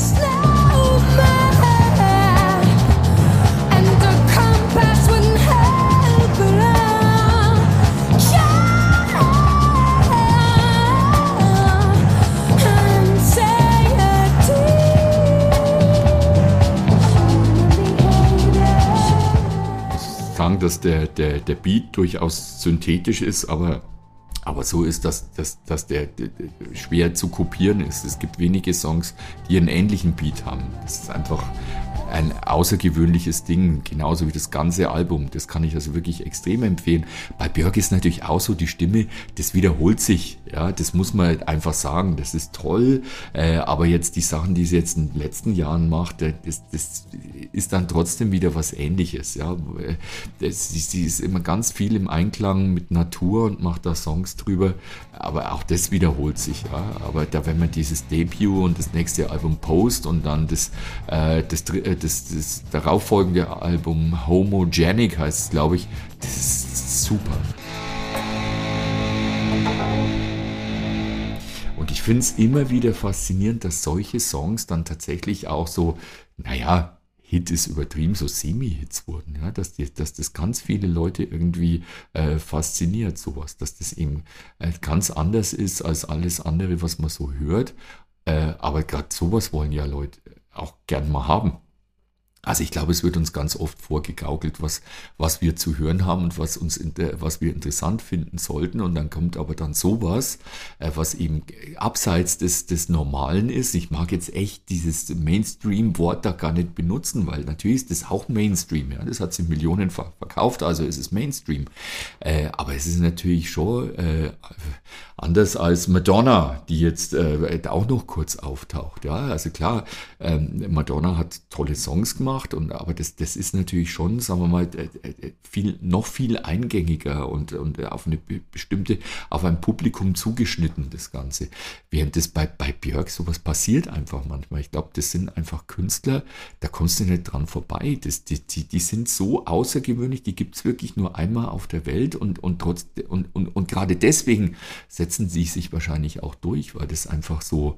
Dass der, der, der Beat durchaus synthetisch ist, aber, aber so ist, dass, dass, dass der, der, der schwer zu kopieren ist. Es gibt wenige Songs, die einen ähnlichen Beat haben. Das ist einfach ein außergewöhnliches Ding, genauso wie das ganze Album. Das kann ich also wirklich extrem empfehlen. Bei Björk ist natürlich auch so die Stimme, das wiederholt sich. Ja, das muss man einfach sagen. Das ist toll. Äh, aber jetzt die Sachen, die sie jetzt in den letzten Jahren macht, das, das ist dann trotzdem wieder was Ähnliches. Ja, das, sie ist immer ganz viel im Einklang mit Natur und macht da Songs drüber. Aber auch das wiederholt sich. Ja, aber da, wenn man dieses Debüt und das nächste Album Post und dann das, äh, das, das, das darauffolgende Album Homogenic heißt es, glaube ich, das ist super. Und ich finde es immer wieder faszinierend, dass solche Songs dann tatsächlich auch so, naja, Hit ist übertrieben, so Semi-Hits wurden, ja, dass, die, dass das ganz viele Leute irgendwie äh, fasziniert, sowas, dass das eben äh, ganz anders ist als alles andere, was man so hört, äh, aber gerade sowas wollen ja Leute auch gern mal haben. Also ich glaube, es wird uns ganz oft vorgegaukelt, was, was wir zu hören haben und was uns, was wir interessant finden sollten. Und dann kommt aber dann sowas, was eben abseits des, des Normalen ist. Ich mag jetzt echt dieses Mainstream-Wort da gar nicht benutzen, weil natürlich ist das auch Mainstream. Ja, das hat sie millionenfach verkauft, also ist es Mainstream. Äh, aber es ist natürlich schon äh, anders als Madonna, die jetzt äh, auch noch kurz auftaucht. Ja, also klar, ähm, Madonna hat tolle Songs gemacht. Und, aber das, das ist natürlich schon, sagen wir mal, viel, noch viel eingängiger und, und auf eine bestimmte, auf ein Publikum zugeschnitten, das Ganze. Während das bei, bei Björk sowas passiert einfach manchmal. Ich glaube, das sind einfach Künstler, da kommst du nicht dran vorbei. Das, die, die, die sind so außergewöhnlich, die gibt es wirklich nur einmal auf der Welt und, und, trotz, und, und, und gerade deswegen setzen sie sich wahrscheinlich auch durch, weil das einfach so,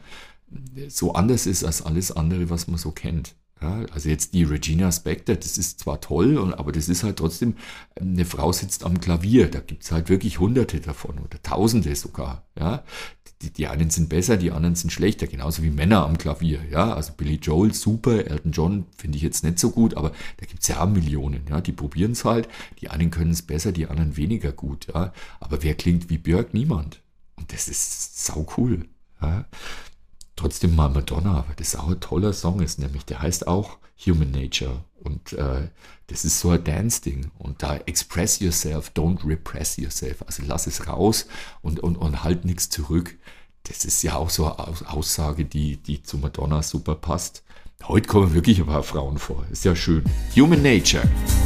so anders ist als alles andere, was man so kennt. Ja, also jetzt die Regina Spektor, das ist zwar toll, aber das ist halt trotzdem, eine Frau sitzt am Klavier, da gibt es halt wirklich Hunderte davon oder Tausende sogar. Ja, die, die einen sind besser, die anderen sind schlechter, genauso wie Männer am Klavier. Ja, also Billy Joel, super, Elton John finde ich jetzt nicht so gut, aber da gibt es ja auch Millionen. Ja, die probieren es halt, die einen können es besser, die anderen weniger gut. Ja, aber wer klingt wie Björk? Niemand. Und das ist sau cool. Ja. Trotzdem mal Madonna, weil das auch ein toller Song ist, nämlich der heißt auch Human Nature und äh, das ist so ein Dance-Ding und da express yourself, don't repress yourself, also lass es raus und, und, und halt nichts zurück. Das ist ja auch so eine Aussage, die, die zu Madonna super passt. Heute kommen wirklich ein paar Frauen vor, ist ja schön. Human Nature.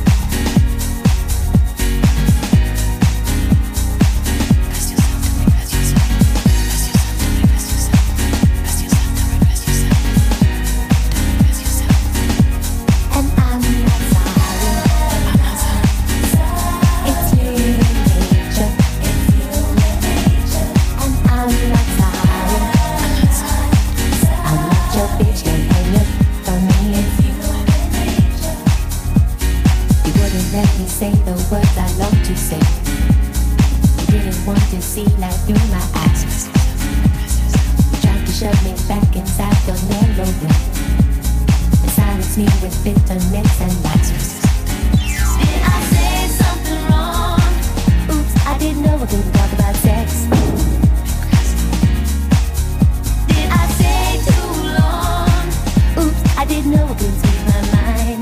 Say the words I love to say. You didn't want to see light through my eyes. You tried to shove me back inside your narrow way. The silence me with bitterness and lies. Did I say something wrong? Oops, I didn't know we couldn't talk about sex. Did I stay too long? Oops, I didn't know we couldn't speak my mind.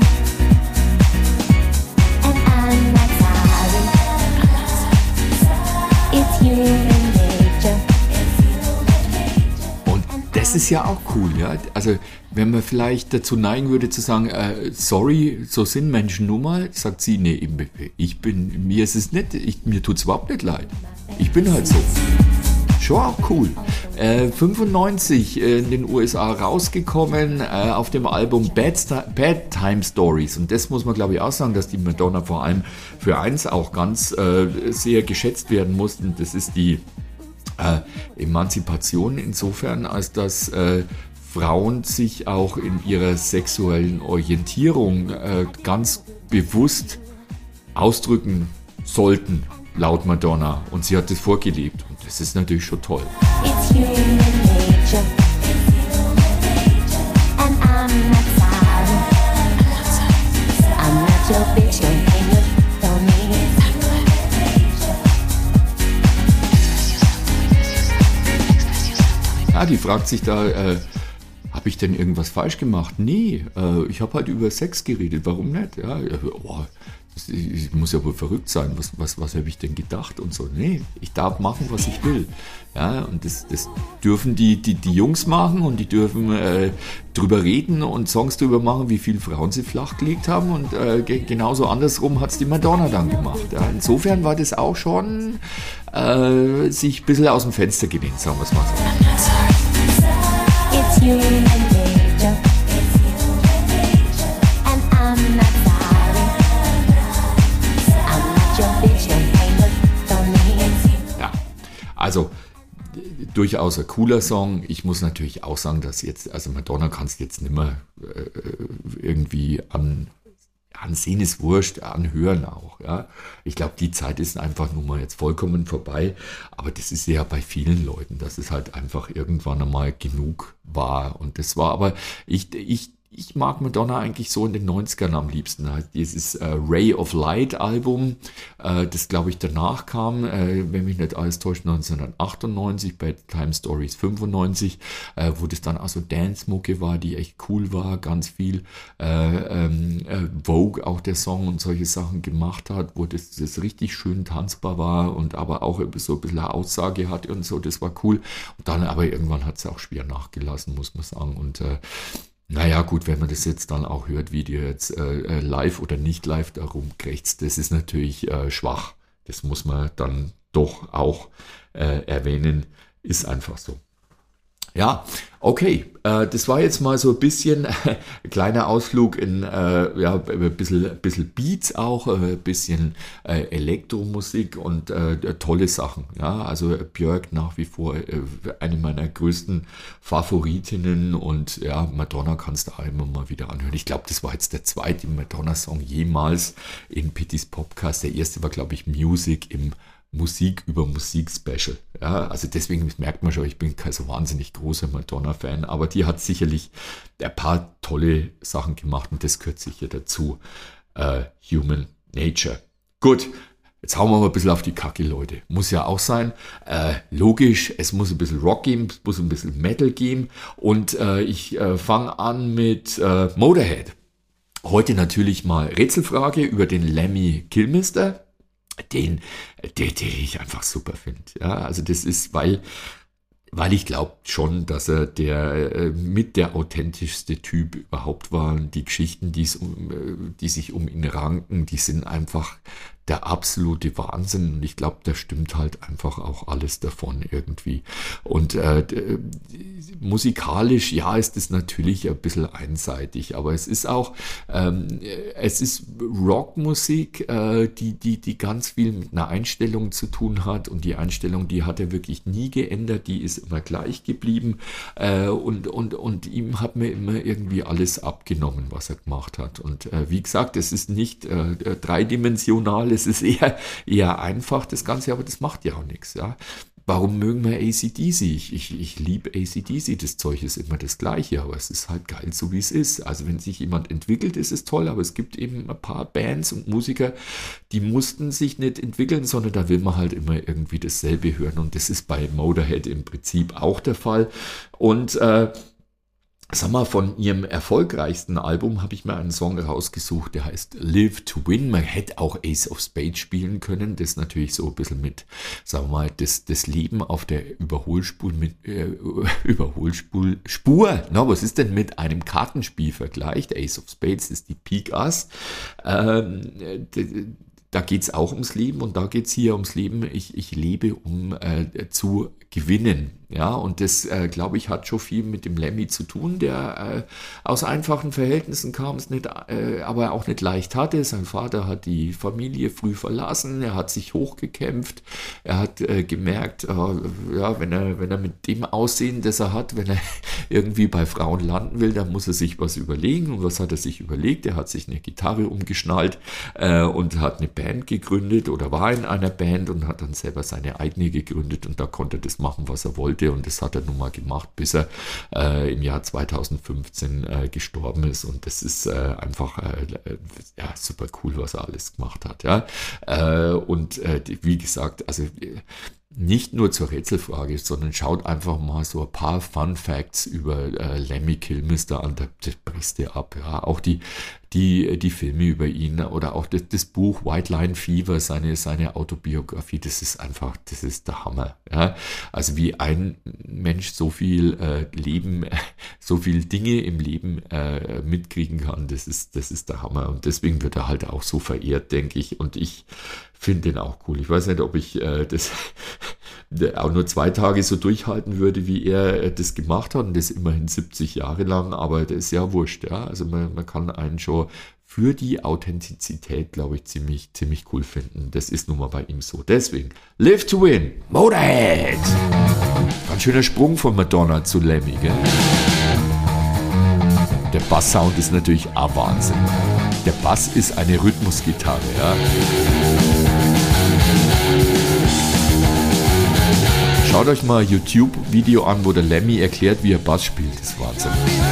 And I'm not sorry. It's human nature. Das ist ja auch cool, ja. Also wenn man vielleicht dazu neigen würde zu sagen, äh, sorry, so sind Menschen nun mal, sagt sie, nee, ich bin, mir ist es nicht, ich, mir tut's überhaupt nicht leid. Ich bin halt so. Schon auch cool. Äh, fünfundneunzig äh, in den U S A rausgekommen, äh, auf dem Album Bad, Bad Time Stories. Und das muss man, glaube ich, auch sagen, dass die Madonna vor allem für eins auch ganz äh, sehr geschätzt werden mussten. Das ist die Äh, Emanzipation insofern, als dass äh, Frauen sich auch in ihrer sexuellen Orientierung äh, ganz bewusst ausdrücken sollten, laut Madonna. Und sie hat das vorgelebt. Und das ist natürlich schon toll. It's human nature. And I'm not sorry. I'm not your bitch, don't hang up on me. Ja, die fragt sich da, äh, habe ich denn irgendwas falsch gemacht? Nee, äh, ich habe halt über Sex geredet, warum nicht? Ja, oh, das, ich muss ja wohl verrückt sein, was, was, was habe ich denn gedacht und so. Nee, ich darf machen, was ich will. Ja, und das, das dürfen die, die, die Jungs machen und die dürfen äh, drüber reden und Songs drüber machen, wie viele Frauen sie flachgelegt haben und äh, genauso andersrum hat es die Madonna dann gemacht. Ja, insofern war das auch schon äh, sich ein bisschen aus dem Fenster gelehnt, sagen wir es mal so. It's human nature. And I'm not sorry. I'm not your bitch, don't hang up on me. Ja, also durchaus ein cooler Song. Ich muss natürlich auch sagen, dass jetzt, also Madonna kannst du jetzt nicht mehr äh, irgendwie an, ansehen ist wurscht, anhören auch. Ja. Ich glaube, die Zeit ist einfach nun mal jetzt vollkommen vorbei. Aber das ist ja bei vielen Leuten, dass es halt einfach irgendwann einmal genug war. Und das war aber, ich, ich, ich mag Madonna eigentlich so in den neunzigern am liebsten. Halt dieses äh, Ray of Light Album, äh, das glaube ich danach kam, äh, wenn mich nicht alles täuscht, neunzehnhundertachtundneunzig, Bad Time Stories fünfundneunzig, äh, wo das dann auch so Dance-Mucke war, die echt cool war, ganz viel äh, ähm, äh, Vogue, auch der Song und solche Sachen gemacht hat, wo das, das richtig schön tanzbar war und aber auch so ein bisschen eine Aussage hatte und so, das war cool. Und dann aber irgendwann hat es auch schwer nachgelassen, muss man sagen. Und äh, naja, gut, wenn man das jetzt dann auch hört, wie die jetzt äh, live oder nicht live da rumkriegt, das ist natürlich äh, schwach. Das muss man dann doch auch äh, erwähnen. Ist einfach so. Ja, okay, äh, das war jetzt mal so ein bisschen äh, ein kleiner Ausflug in äh, ja, ein bisschen, ein bisschen Beats auch, äh, ein bisschen äh, Elektromusik und äh, tolle Sachen. Ja, also Björk nach wie vor äh, eine meiner größten Favoritinnen und ja, Madonna kannst du auch immer mal wieder anhören. Ich glaube, das war jetzt der zweite Madonna-Song jemals in Pittys Podcast. Der erste war, glaube ich, Music im Musik über Musik Special. Ja, also deswegen merkt man schon, ich bin kein so wahnsinnig großer Madonna-Fan, aber die hat sicherlich ein paar tolle Sachen gemacht und das gehört sicher dazu. Uh, Human Nature. Gut, jetzt hauen wir mal ein bisschen auf die Kacke, Leute. Muss ja auch sein. Äh, logisch, es muss ein bisschen Rock geben, es muss ein bisschen Metal geben und äh, ich äh, fange an mit äh, Motorhead. Heute natürlich mal Rätselfrage über den Lemmy Kilmister. Den, den, den ich einfach super finde. Ja, also das ist, weil, weil ich glaube schon, dass er der äh, mit der authentischste Typ überhaupt war. Die Geschichten, die's um, die sich um ihn ranken, die sind einfach der absolute Wahnsinn. Und ich glaube, da stimmt halt einfach auch alles davon irgendwie. Und äh, musikalisch, ja, ist es natürlich ein bisschen einseitig, aber es ist auch, ähm, es ist Rockmusik, äh, die, die, die ganz viel mit einer Einstellung zu tun hat. Und die Einstellung, die hat er wirklich nie geändert, die ist immer gleich geblieben. Äh, und, und, und ihm hat mir immer irgendwie alles abgenommen, was er gemacht hat. Und äh, wie gesagt, es ist nicht äh, dreidimensional, es ist eher, eher einfach, das Ganze, aber das macht ja auch nichts. Ja. warum mögen wir A C D C? Ich, ich, ich liebe A C D C, das Zeug ist immer das Gleiche, aber es ist halt geil, so wie es ist. Also wenn sich jemand entwickelt, ist es toll, aber es gibt eben ein paar Bands und Musiker, die mussten sich nicht entwickeln, sondern da will man halt immer irgendwie dasselbe hören und das ist bei Motorhead im Prinzip auch der Fall. Und äh, Sag mal, von ihrem erfolgreichsten Album habe ich mir einen Song rausgesucht, der heißt Live to Win. Man hätte auch Ace of Spades spielen können, das natürlich so ein bisschen mit, sagen wir mal, das, das Leben auf der Überholspur, mit, äh, Überholspur, Spur, na, was ist denn mit einem Kartenspiel vergleicht? Ace of Spades ist die Pik Ass. Ähm, da geht es auch ums Leben und da geht es hier ums Leben. Ich, ich lebe, um äh, zu gewinnen. Ja, und das, äh, glaube ich, hat schon viel mit dem Lemmy zu tun, der äh, aus einfachen Verhältnissen kam, es nicht, äh, aber auch nicht leicht hatte. Sein Vater hat die Familie früh verlassen, er hat sich hochgekämpft, er hat äh, gemerkt, äh, ja, wenn er, wenn er mit dem Aussehen, das er hat, wenn er irgendwie bei Frauen landen will, dann muss er sich was überlegen. Und was hat er sich überlegt? Er hat sich eine Gitarre umgeschnallt äh, und hat eine Band gegründet oder war in einer Band und hat dann selber seine eigene gegründet und da konnte er das machen, was er wollte. Und das hat er nun mal gemacht, bis er äh, im Jahr zweitausendfünfzehn äh, gestorben ist. Und das ist äh, einfach äh, ja, super cool, was er alles gemacht hat. Ja? Äh, und äh, die, wie gesagt, also nicht nur zur Rätselfrage, sondern schaut einfach mal so ein paar Fun Facts über äh, Lemmy Kilmister an, das brichst dir ab. Ja? Auch die, die, die Filme über ihn oder auch das, das Buch White Line Fever, seine, seine Autobiografie, das ist einfach, das ist der Hammer. Ja? Also wie ein Mensch so viel äh, Leben, so viel Dinge im Leben äh, mitkriegen kann, das ist, das ist der Hammer. Und deswegen wird er halt auch so verehrt, denke ich. Und ich finde den auch cool. Ich weiß nicht, ob ich äh, das auch nur zwei Tage so durchhalten würde, wie er äh, das gemacht hat. Und das immerhin siebzig Jahre lang, aber das ist ja wurscht. Ja? Also man, man kann einen schon für die Authentizität, glaube ich, ziemlich, ziemlich cool finden. Das ist nun mal bei ihm so. Deswegen, Live to Win, Motorhead. Ganz schöner Sprung von Madonna zu Lemmy, gell? Der Basssound ist natürlich auch Wahnsinn. Der Bass ist eine Rhythmusgitarre, ja. Schaut euch mal ein YouTube-Video an, wo der Lemmy erklärt, wie er Bass spielt. Das ist Wahnsinn.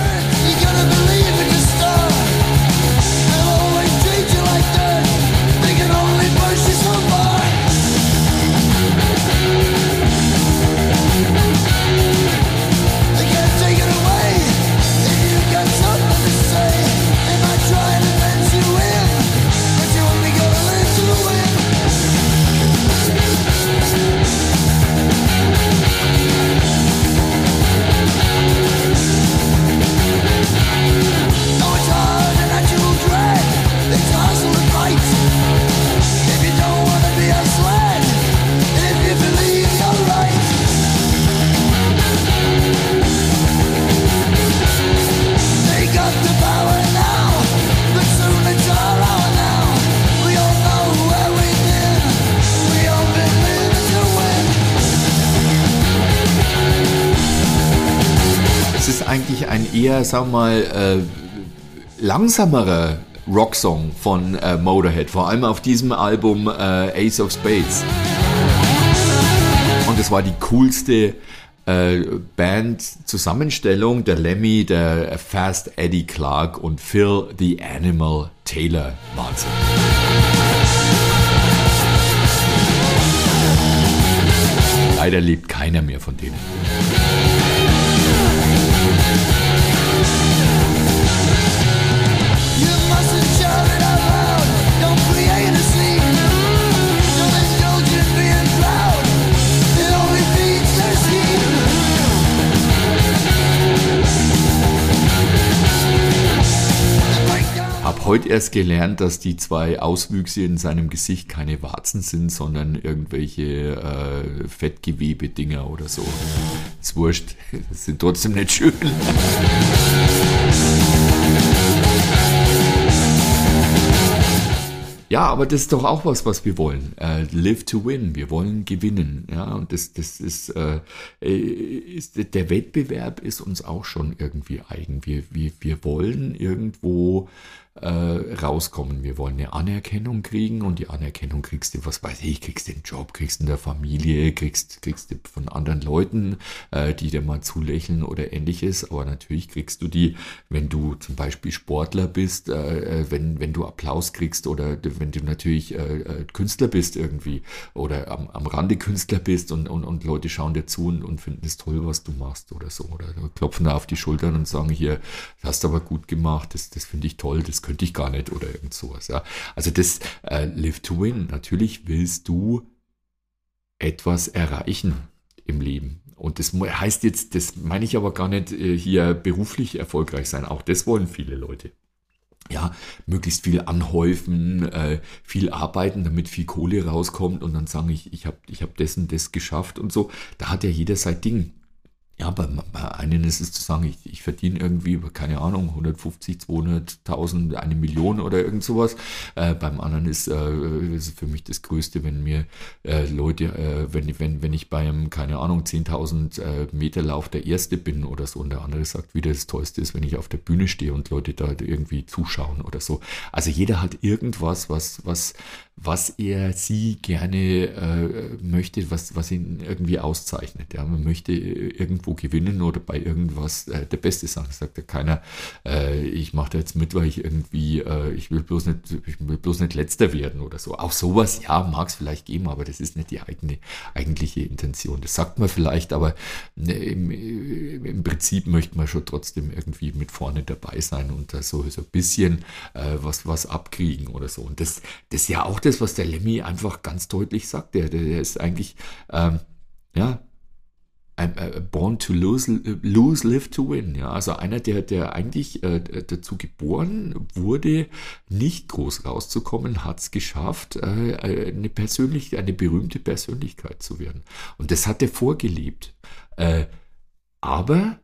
Eigentlich ein eher, sagen wir mal, äh, langsamerer Rocksong von äh, Motorhead, vor allem auf diesem Album äh, Ace of Spades. Und es war die coolste äh, Band-Zusammenstellung, der Lemmy, der Fast Eddie Clarke und Phil the Animal Taylor. Wahnsinn. Leider lebt keiner mehr von denen. Hab heute erst gelernt, dass die zwei Auswüchse in seinem Gesicht keine Warzen sind, sondern irgendwelche äh, Fettgewebe-Dinger oder so. Ist wurscht, das sind trotzdem nicht schön. Ja, aber das ist doch auch was, was wir wollen. Uh, live to win. Wir wollen gewinnen. Ja, und das, das ist, äh, ist, der Wettbewerb ist uns auch schon irgendwie eigen. Wir, wir, wir wollen irgendwo äh, rauskommen. Wir wollen eine Anerkennung kriegen und die Anerkennung kriegst du, was weiß ich, kriegst du den Job, kriegst du in der Familie, kriegst, kriegst du von anderen Leuten, äh, die dir mal zulächeln oder ähnliches. Aber natürlich kriegst du die, wenn du zum Beispiel Sportler bist, äh, wenn, wenn du Applaus kriegst oder wenn du natürlich äh, Künstler bist irgendwie oder am, am Rande Künstler bist und, und, und Leute schauen dir zu und, und finden es toll, was du machst oder so. Oder klopfen da auf die Schultern und sagen, hier, das hast du aber gut gemacht, das, das finde ich toll, das könnte ich gar nicht oder irgend sowas. Ja. Also das äh, Live to Win, natürlich willst du etwas erreichen im Leben. Und das heißt jetzt, das meine ich aber gar nicht äh, hier beruflich erfolgreich sein, auch das wollen viele Leute. Ja, möglichst viel anhäufen, äh, viel arbeiten, damit viel Kohle rauskommt und dann sagen, ich, ich habe ich hab das und das geschafft und so. Da hat ja jeder sein Ding. Ja, bei, bei einem ist es zu sagen, ich, ich verdiene irgendwie, keine Ahnung, hundertfünfzig, zweihunderttausend, eine Million oder irgend sowas. Äh, beim anderen ist äh, ist für mich das Größte, wenn mir äh, Leute, äh, wenn, wenn, wenn ich beim, keine Ahnung, zehntausend äh, Meter Lauf der Erste bin oder so und der andere sagt, wieder das Tollste ist, wenn ich auf der Bühne stehe und Leute da irgendwie zuschauen oder so. Also jeder hat irgendwas, was, was, was er, sie gerne äh, möchte, was, was ihn irgendwie auszeichnet. Ja, man möchte irgendwo gewinnen oder bei irgendwas äh, der Beste sein. Das sagt ja keiner, äh, ich mache da jetzt mit, weil ich irgendwie, äh, ich will bloß nicht, ich will bloß nicht Letzter werden oder so. Auch sowas, ja, mag es vielleicht geben, aber das ist nicht die eigene, eigentliche Intention. Das sagt man vielleicht, aber ne, im, im Prinzip möchte man schon trotzdem irgendwie mit vorne dabei sein und da so, so ein bisschen äh, was, was abkriegen oder so. Und das, das ist ja auch das, was der Lemmy einfach ganz deutlich sagt. Der, der ist eigentlich, ähm, ja, born to lose, lose, live to win. Ja, also einer, der, der eigentlich äh, dazu geboren wurde, nicht groß rauszukommen, hat es geschafft, äh, eine persönlich, eine berühmte Persönlichkeit zu werden. Und das hat er vorgelebt. Äh, aber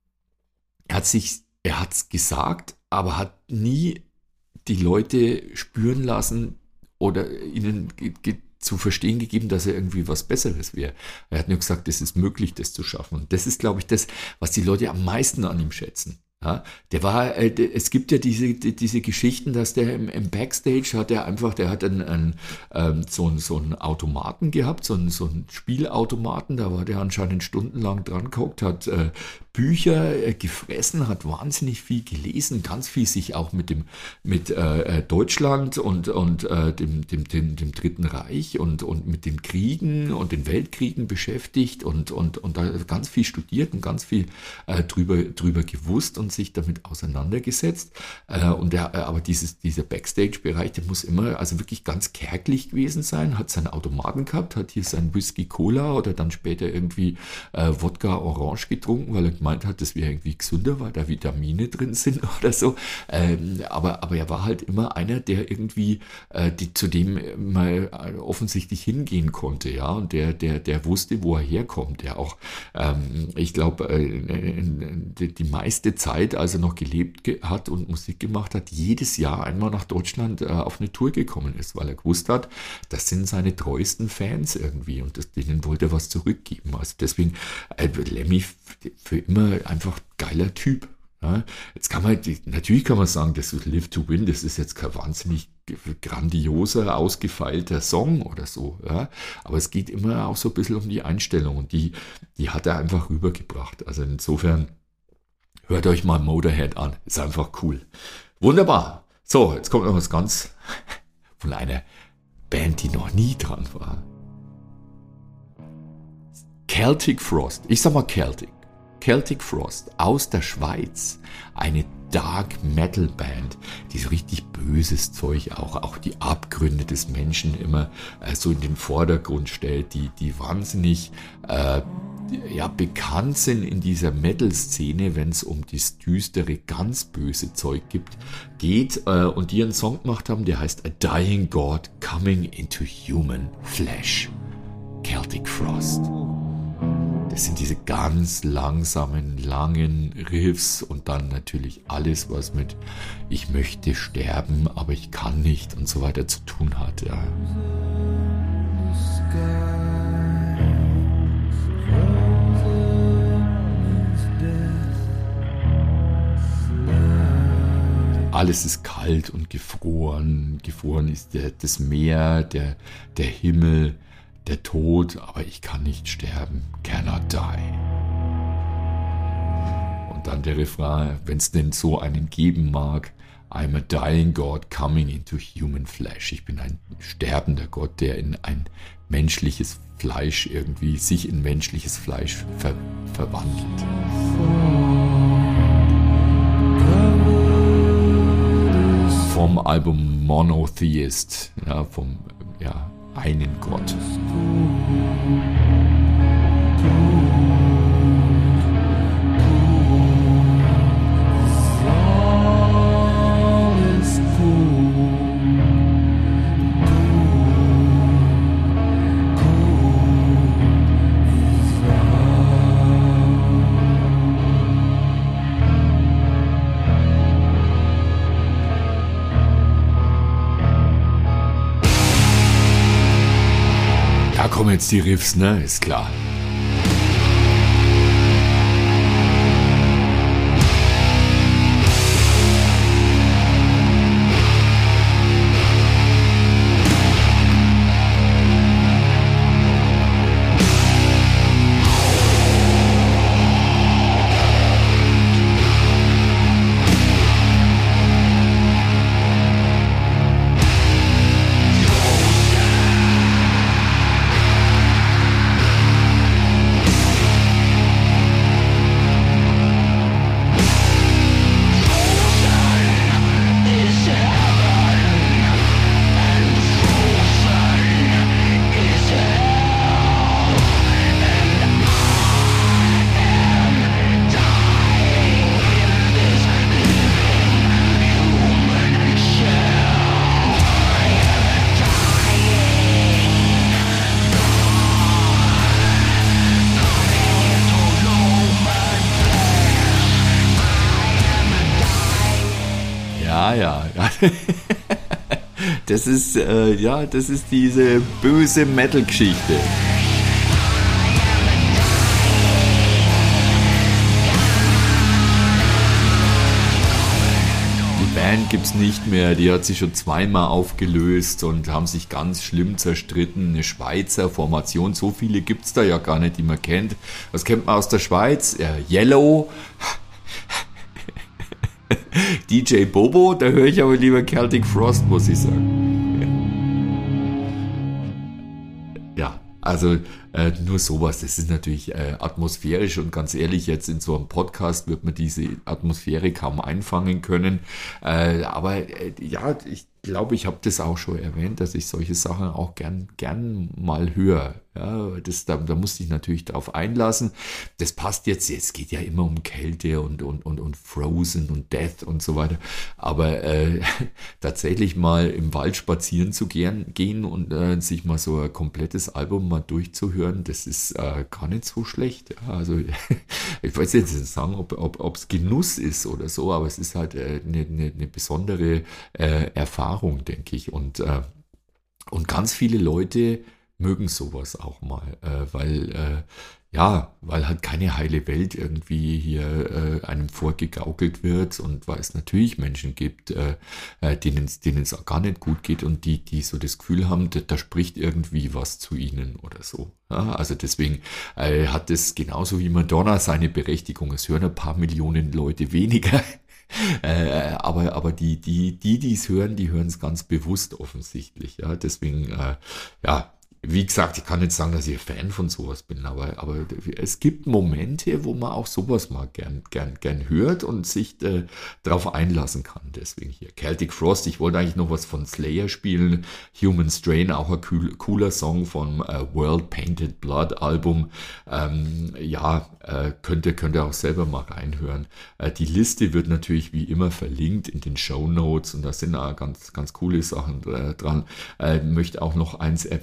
er hat sich, er hat es gesagt, aber hat nie die Leute spüren lassen oder ihnen ge- ge- zu verstehen gegeben, dass er irgendwie was Besseres wäre. Er hat nur gesagt, es ist möglich, das zu schaffen. Und das ist, glaube ich, das, was die Leute am meisten an ihm schätzen. Ja, der war, äh, der, es gibt ja diese, die, diese Geschichten, dass der im, im Backstage hat er einfach, der hat einen, einen, ähm, so, einen, so einen Automaten gehabt, so einen, so einen Spielautomaten, da war der anscheinend stundenlang dran geguckt, hat äh, Bücher äh, gefressen, hat wahnsinnig viel gelesen, ganz viel sich auch mit dem, mit äh, Deutschland und, und äh, dem, dem, dem, dem Dritten Reich und, und mit den Kriegen und den Weltkriegen beschäftigt und, und, und da ganz viel studiert und ganz viel äh, drüber, drüber gewusst und sich damit auseinandergesetzt. Äh, und der, äh, aber dieses, dieser Backstage-Bereich, der muss immer also wirklich ganz kärglich gewesen sein, hat seinen Automaten gehabt, hat hier sein Whisky Cola oder dann später irgendwie äh, Wodka Orange getrunken, weil er gemeint hat, das wäre irgendwie gesünder, weil da Vitamine drin sind oder so. Ähm, aber, aber er war halt immer einer, der irgendwie äh, die, zu dem mal offensichtlich hingehen konnte, ja, und der, der, der wusste, wo er herkommt, der auch, ähm, ich glaube, äh, die, die meiste Zeit, als er noch gelebt ge- hat und Musik gemacht hat, jedes Jahr einmal nach Deutschland äh, auf eine Tour gekommen ist, weil er gewusst hat, das sind seine treuesten Fans irgendwie und das, denen wollte er was zurückgeben. Also deswegen, äh, Lemmy f- für immer einfach geiler Typ. Ja. Jetzt kann man, natürlich kann man sagen, das ist Live to Win, das ist jetzt kein wahnsinnig grandioser, ausgefeilter Song oder so, ja. Aber es geht immer auch so ein bisschen um die Einstellung und die, die hat er einfach rübergebracht. Also insofern, hört euch mal Motorhead an. Ist einfach cool. Wunderbar. So, jetzt kommt noch was ganz von einer Band, die noch nie dran war. Celtic Frost. Ich sag mal Celtic. Celtic Frost aus der Schweiz. Eine Dark Metal Band, die so richtig böses Zeug auch, auch die Abgründe des Menschen immer äh, so in den Vordergrund stellt, die, die wahnsinnig äh, ja, bekannt sind in dieser Metal-Szene, wenn es um das düstere, ganz böse Zeug gibt, geht äh, und die einen Song gemacht haben, der heißt A Dying God Coming into Human Flesh. Celtic Frost. Das sind diese ganz langsamen, langen Riffs und dann natürlich alles, was mit ich möchte sterben, aber ich kann nicht und so weiter zu tun hat. Ja. alles ist kalt und gefroren. Gefroren ist der, das Meer, der, der Himmel, der Tod, aber ich kann nicht sterben. Cannot die. Und dann der Refrain, wenn es denn so einen geben mag, I'm a dying God coming into human flesh. Ich bin ein sterbender Gott, der in ein menschliches Fleisch irgendwie, sich in menschliches Fleisch ver, verwandelt. Vom Album Monotheist, ja, vom ja, einen Gott. Da kommen jetzt die Riffs, ne? Ist klar. Ja, ja. Das ist, äh, ja, das ist diese böse Metal-Geschichte. Die Band gibt's nicht mehr, die hat sich schon zweimal aufgelöst und haben sich ganz schlimm zerstritten. Eine Schweizer Formation, so viele gibt's da ja gar nicht, die man kennt. Was kennt man aus der Schweiz? Äh, Yellow. D J Bobo, da höre ich aber lieber Celtic Frost, muss ich sagen. Ja, also äh, nur sowas, das ist natürlich äh, atmosphärisch und ganz ehrlich, jetzt in so einem Podcast wird man diese Atmosphäre kaum einfangen können. Äh, aber äh, ja, ich glaube, ich habe das auch schon erwähnt, dass ich solche Sachen auch gern, gern mal höre. Ja, das, da, da musste ich natürlich drauf einlassen. Das passt jetzt, es geht ja immer um Kälte und, und, und, und Frozen und Death und so weiter. Aber äh, tatsächlich mal im Wald spazieren zu gehen, gehen und äh, sich mal so ein komplettes Album mal durchzuhören, das ist äh, gar nicht so schlecht. Ja, also ich weiß jetzt nicht sagen, ob ob ob es Genuss ist oder so, aber es ist halt äh, eine, eine, eine besondere äh, Erfahrung, denke ich. Und, äh, und ganz viele Leute mögen sowas auch mal, äh, weil äh, ja, weil halt keine heile Welt irgendwie hier äh, einem vorgegaukelt wird und weil es natürlich Menschen gibt, äh, denen es denen es gar nicht gut geht und die die so das Gefühl haben, da, da spricht irgendwie was zu ihnen oder so. Ja, also deswegen äh, hat es genauso wie Madonna seine Berechtigung. Es hören ein paar Millionen Leute weniger. Äh, aber aber die die die die es hören, die hören es ganz bewusst offensichtlich. Ja, deswegen äh, ja. Wie gesagt, ich kann nicht sagen, dass ich Fan von sowas bin, aber, aber es gibt Momente, wo man auch sowas mal gern, gern, gern hört und sich äh, darauf einlassen kann. Deswegen hier Celtic Frost. Ich wollte eigentlich noch was von Slayer spielen. Human Strain, auch ein cool, cooler Song vom äh, World Painted Blood Album. Ähm, ja, äh, könnt ihr, könnt ihr auch selber mal reinhören. Äh, die Liste wird natürlich wie immer verlinkt in den Shownotes und da sind auch ganz, ganz coole Sachen äh, dran. Äh, möchte auch noch eins erwähnen, was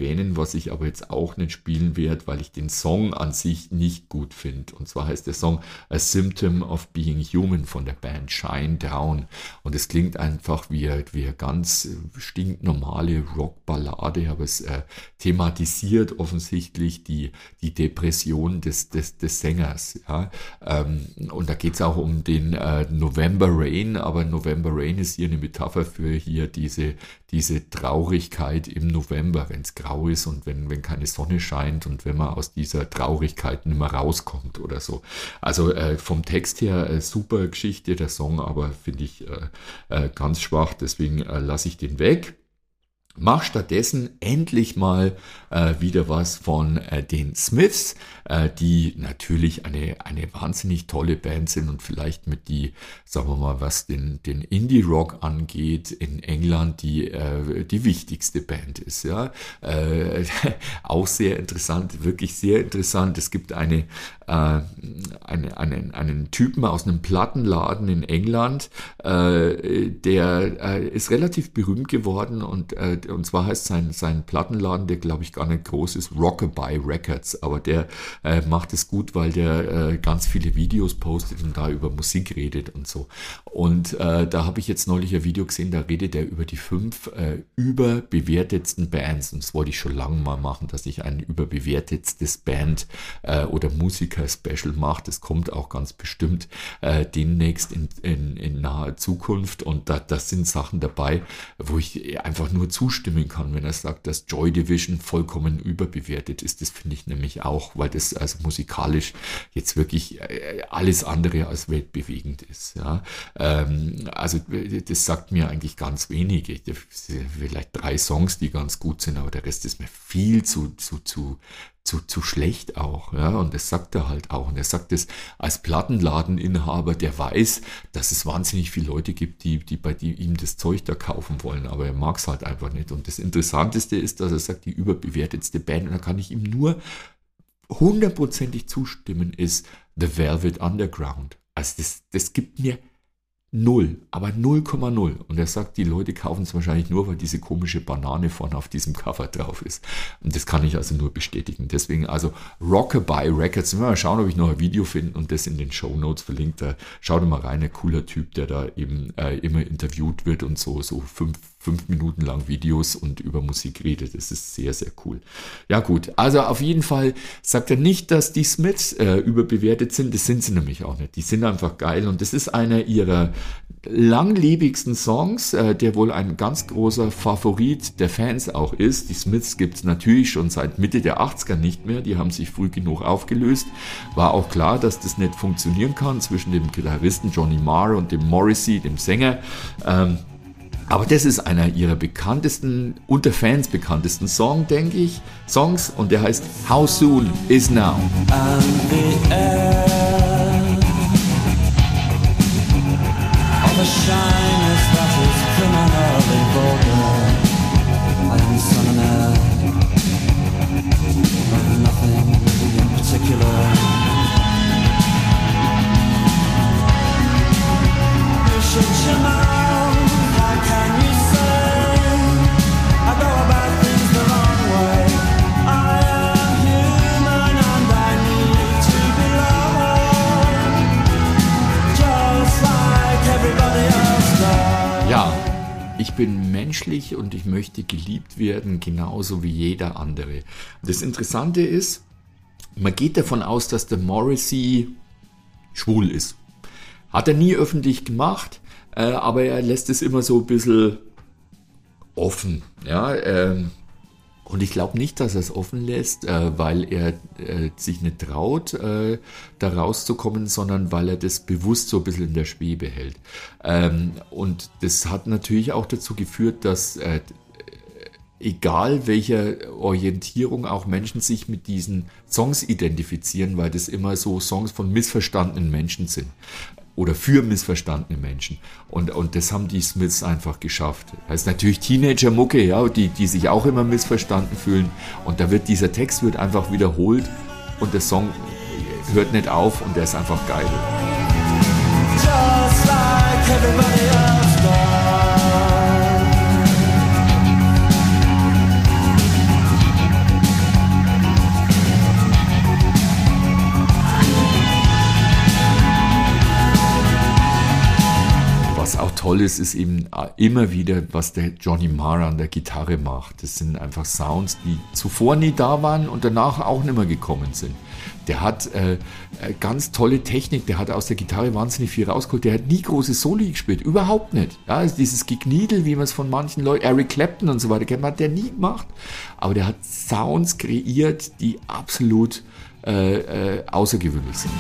was ich aber jetzt auch nicht spielen werde, weil ich den Song an sich nicht gut finde. Und zwar heißt der Song A Symptom of Being Human von der Band Shinedown. Und es klingt einfach wie, wie eine ganz stinknormale Rockballade, aber es äh, thematisiert offensichtlich die, die Depression des, des, des Sängers. Ja? Ähm, und da geht es auch um den äh, November Rain, aber November Rain ist hier eine Metapher für hier diese, diese Traurigkeit im November, wenn es grau ist und wenn, wenn keine Sonne scheint und wenn man aus dieser Traurigkeit nicht mehr rauskommt oder so. Also äh, vom Text her äh, super Geschichte, der Song, aber finde ich äh, äh, ganz schwach, deswegen äh, lasse ich den weg. Mach stattdessen endlich mal äh, wieder was von äh, den Smiths, äh, die natürlich eine, eine wahnsinnig tolle Band sind und vielleicht mit die, sagen wir mal, was den, den Indie-Rock angeht, in England die, äh, die wichtigste Band ist. Ja? Äh, auch sehr interessant, wirklich sehr interessant. Es gibt eine, äh, eine, einen, einen Typen aus einem Plattenladen in England, äh, der äh, ist relativ berühmt geworden und äh, und zwar heißt sein, sein Plattenladen, der glaube ich gar nicht groß ist, Rockabye Records, aber der äh, macht es gut, weil der äh, ganz viele Videos postet und da über Musik redet und so. Und äh, da habe ich jetzt neulich ein Video gesehen, da redet er über die fünf äh, überbewertetsten Bands und das wollte ich schon lange mal machen, dass ich ein überbewertetstes Band äh, oder Musiker-Special mache. Das kommt auch ganz bestimmt äh, demnächst in, in, in naher Zukunft und da das sind Sachen dabei, wo ich einfach nur zustimmen kann, wenn er sagt, dass Joy Division vollkommen überbewertet ist. Das finde ich nämlich auch, weil das also musikalisch jetzt wirklich alles andere als weltbewegend ist. Ja. Ähm, also das sagt mir eigentlich ganz wenig. Vielleicht drei Songs, die ganz gut sind, aber der Rest ist mir viel zu, zu, zu Zu, zu schlecht auch, ja, und das sagt er halt auch. Und er sagt es als Plattenladeninhaber, der weiß, dass es wahnsinnig viele Leute gibt, die, die bei die ihm das Zeug da kaufen wollen, aber er mag es halt einfach nicht. Und das Interessanteste ist, dass er sagt, die überbewertetste Band, und da kann ich ihm nur hundertprozentig zustimmen, ist The Velvet Underground. Also das, das gibt mir Null, aber null Komma null. Und er sagt, die Leute kaufen es wahrscheinlich nur, weil diese komische Banane vorne auf diesem Cover drauf ist. Und das kann ich also nur bestätigen. Deswegen also Rockabye Records. Mal schauen, ob ich noch ein Video finde und das in den Shownotes verlinkt. Da schaut mal rein, ein cooler Typ, der da eben äh, immer interviewt wird und so, so fünf, fünf Minuten lang Videos und über Musik redet. Das ist sehr, sehr cool. Ja gut, also auf jeden Fall sagt er nicht, dass die Smiths äh, überbewertet sind. Das sind sie nämlich auch nicht. Die sind einfach geil und das ist einer ihrer langlebigsten Songs, äh, der wohl ein ganz großer Favorit der Fans auch ist. Die Smiths gibt es natürlich schon seit Mitte der achtziger nicht mehr, die haben sich früh genug aufgelöst. War auch klar, dass das nicht funktionieren kann zwischen dem Gitarristen Johnny Marr und dem Morrissey, dem Sänger. Ähm, aber das ist einer ihrer bekanntesten, unter Fans bekanntesten Song, denke ich, Songs, und der heißt How Soon Is Now. The shyness that is criminally vulgar. I am son and heir of nothing in particular. You should your mouth, how can you say I go about things the wrong way? I am human and I need to be loved, just like everybody else does. Ja, ich bin menschlich und ich möchte geliebt werden, genauso wie jeder andere. Das Interessante ist, man geht davon aus, dass der Morrissey schwul ist. Hat er nie öffentlich gemacht, äh, aber er lässt es immer so ein bisschen offen. Ja, ähm, und ich glaube nicht, dass er es offen lässt, äh, weil er äh, sich nicht traut, äh, da rauszukommen, sondern weil er das bewusst so ein bisschen in der Schwebe hält. Ähm, und das hat natürlich auch dazu geführt, dass äh, egal welcher Orientierung auch Menschen sich mit diesen Songs identifizieren, weil das immer so Songs von missverstandenen Menschen sind. Oder für missverstandene Menschen. Und, und das haben die Smiths einfach geschafft. Das ist natürlich Teenager-Mucke, ja, die, die sich auch immer missverstanden fühlen. Und da wird dieser Text wird einfach wiederholt und der Song hört nicht auf und der ist einfach geil. Just like everybody else does. toll ist, ist eben immer wieder, was der Johnny Marr an der Gitarre macht. Das sind einfach Sounds, die zuvor nie da waren und danach auch nicht mehr gekommen sind. Der hat äh, ganz tolle Technik, der hat aus der Gitarre wahnsinnig viel rausgeholt. Der hat nie große Soli gespielt, überhaupt nicht. Ja, also dieses Gekniedel, wie man es von manchen Leuten, Eric Clapton und so weiter kennt, hat der nie gemacht. Aber der hat Sounds kreiert, die absolut äh, äh, außergewöhnlich sind.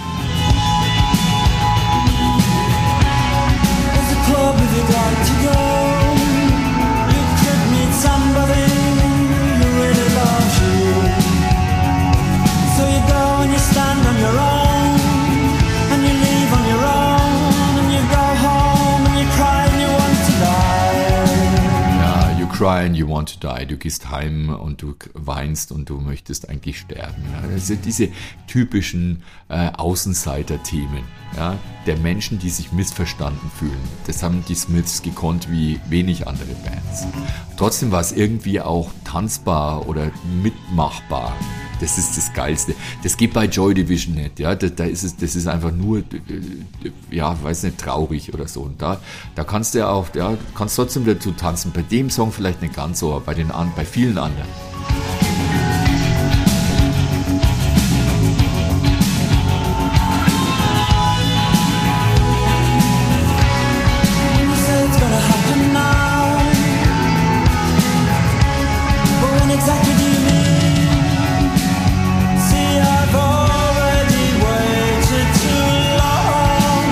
There's a club if you'd like to go. You could meet somebody who really loves you. So you go and you stand on your own, and you leave on your own, and you go home and you cry and you want to die. Ja, you cry and you want to die. Du gehst heim und du weinst und du möchtest eigentlich sterben. Ja, das sind diese typischen äh, Außenseiter-Themen, ja, der Menschen, die sich missverstanden fühlen. Das haben die Smiths gekonnt wie wenig andere Bands. Trotzdem war es irgendwie auch tanzbar oder mitmachbar. Das ist das Geilste. Das geht bei Joy Division nicht. Ja, da, da ist es, das ist einfach nur, ja, weiß nicht, traurig oder so. Und da, da kannst du ja auch, ja, kannst trotzdem dazu tanzen. Bei dem Song vielleicht nicht ganz so, aber bei den, bei vielen anderen. You say it's gonna happen now, but when exactly do you mean? See, I've already waited too long,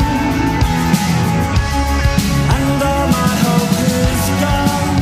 and all my hope is gone.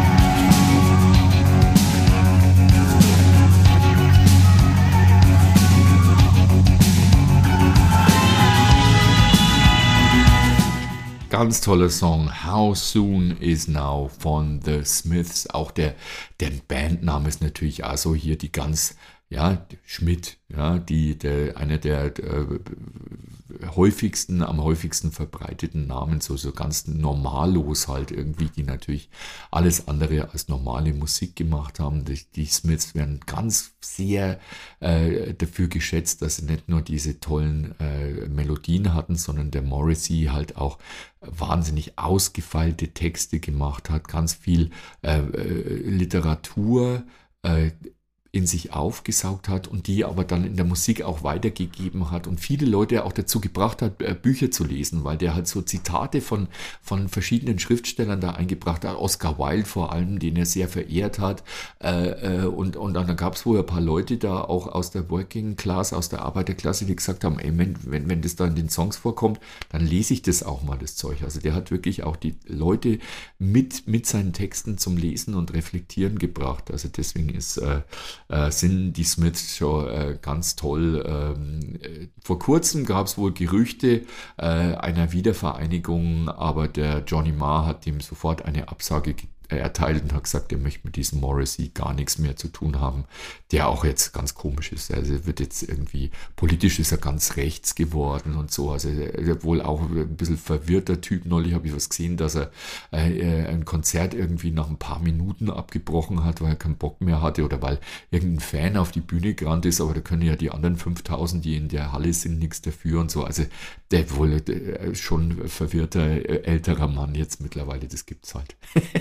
Ganz toller Song, How Soon Is Now von The Smiths. Auch der, der Bandname ist natürlich auch so hier die ganz, ja, Schmidt, ja, die, der, einer der äh, häufigsten, am häufigsten verbreiteten Namen, so, so ganz normallos halt irgendwie, die natürlich alles andere als normale Musik gemacht haben. Die, die Smiths werden ganz sehr äh, dafür geschätzt, dass sie nicht nur diese tollen äh, Melodien hatten, sondern der Morrissey halt auch wahnsinnig ausgefeilte Texte gemacht hat, ganz viel äh, äh, Literatur äh, in sich aufgesaugt hat und die aber dann in der Musik auch weitergegeben hat und viele Leute auch dazu gebracht hat, Bücher zu lesen, weil der halt so Zitate von, von verschiedenen Schriftstellern da eingebracht hat, Oscar Wilde vor allem, den er sehr verehrt hat, äh, und, und dann gab es wohl ein paar Leute da auch aus der Working Class, aus der Arbeiterklasse, die gesagt haben, ey, wenn, wenn, wenn das da in den Songs vorkommt, dann lese ich das auch mal, das Zeug. Also der hat wirklich auch die Leute mit, mit seinen Texten zum Lesen und Reflektieren gebracht. Also deswegen ist äh, Äh, sind die Smiths schon äh, ganz toll. Ähm, äh, vor kurzem gab es wohl Gerüchte äh, einer Wiedervereinigung, aber der Johnny Marr hat ihm sofort eine Absage gegeben. erteilt und hat gesagt, er möchte mit diesem Morrissey gar nichts mehr zu tun haben, der auch jetzt ganz komisch ist. Also er wird jetzt irgendwie, politisch ist er ganz rechts geworden und so. Also er ist wohl auch ein bisschen verwirrter Typ. Neulich habe ich was gesehen, dass er äh, ein Konzert irgendwie nach ein paar Minuten abgebrochen hat, weil er keinen Bock mehr hatte oder weil irgendein Fan auf die Bühne gerannt ist, aber da können ja die anderen fünftausend, die in der Halle sind, nichts dafür und so. Also der wohl der, schon verwirrter älterer Mann jetzt mittlerweile, das gibt's halt.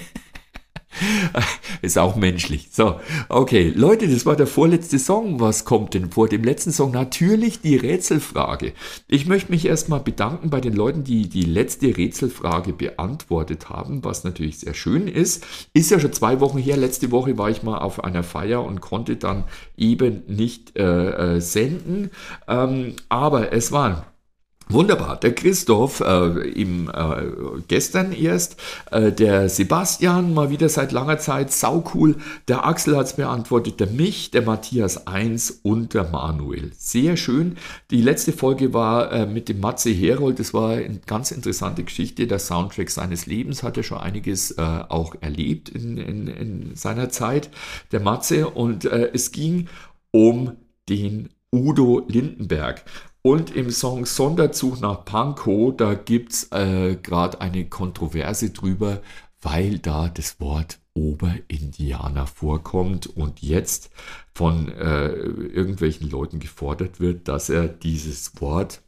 Ist auch menschlich. So, okay, Leute, das war der vorletzte Song. Was kommt denn vor dem letzten Song? Natürlich die Rätselfrage. Ich möchte mich erstmal bedanken bei den Leuten, die die letzte Rätselfrage beantwortet haben, was natürlich sehr schön ist. Ist ja schon zwei Wochen her. Letzte Woche war ich mal auf einer Feier und konnte dann eben nicht äh, äh, senden. Ähm, aber es waren wunderbar. Der Christoph, äh, im, äh, gestern erst, äh, der Sebastian, mal wieder seit langer Zeit, saucool. Der Axel hat es beantwortet, der Mich, der Matthias eins und der Manuel. Sehr schön. Die letzte Folge war äh, mit dem Matze Herold. Das war eine ganz interessante Geschichte. Der Soundtrack seines Lebens hat er schon einiges äh, auch erlebt in, in, in seiner Zeit, der Matze. Und äh, es ging um den Udo Lindenberg. Und im Song Sonderzug nach Pankow, da gibt es äh, gerade eine Kontroverse drüber, weil da das Wort Oberindianer vorkommt und jetzt von äh, irgendwelchen Leuten gefordert wird, dass er dieses Wort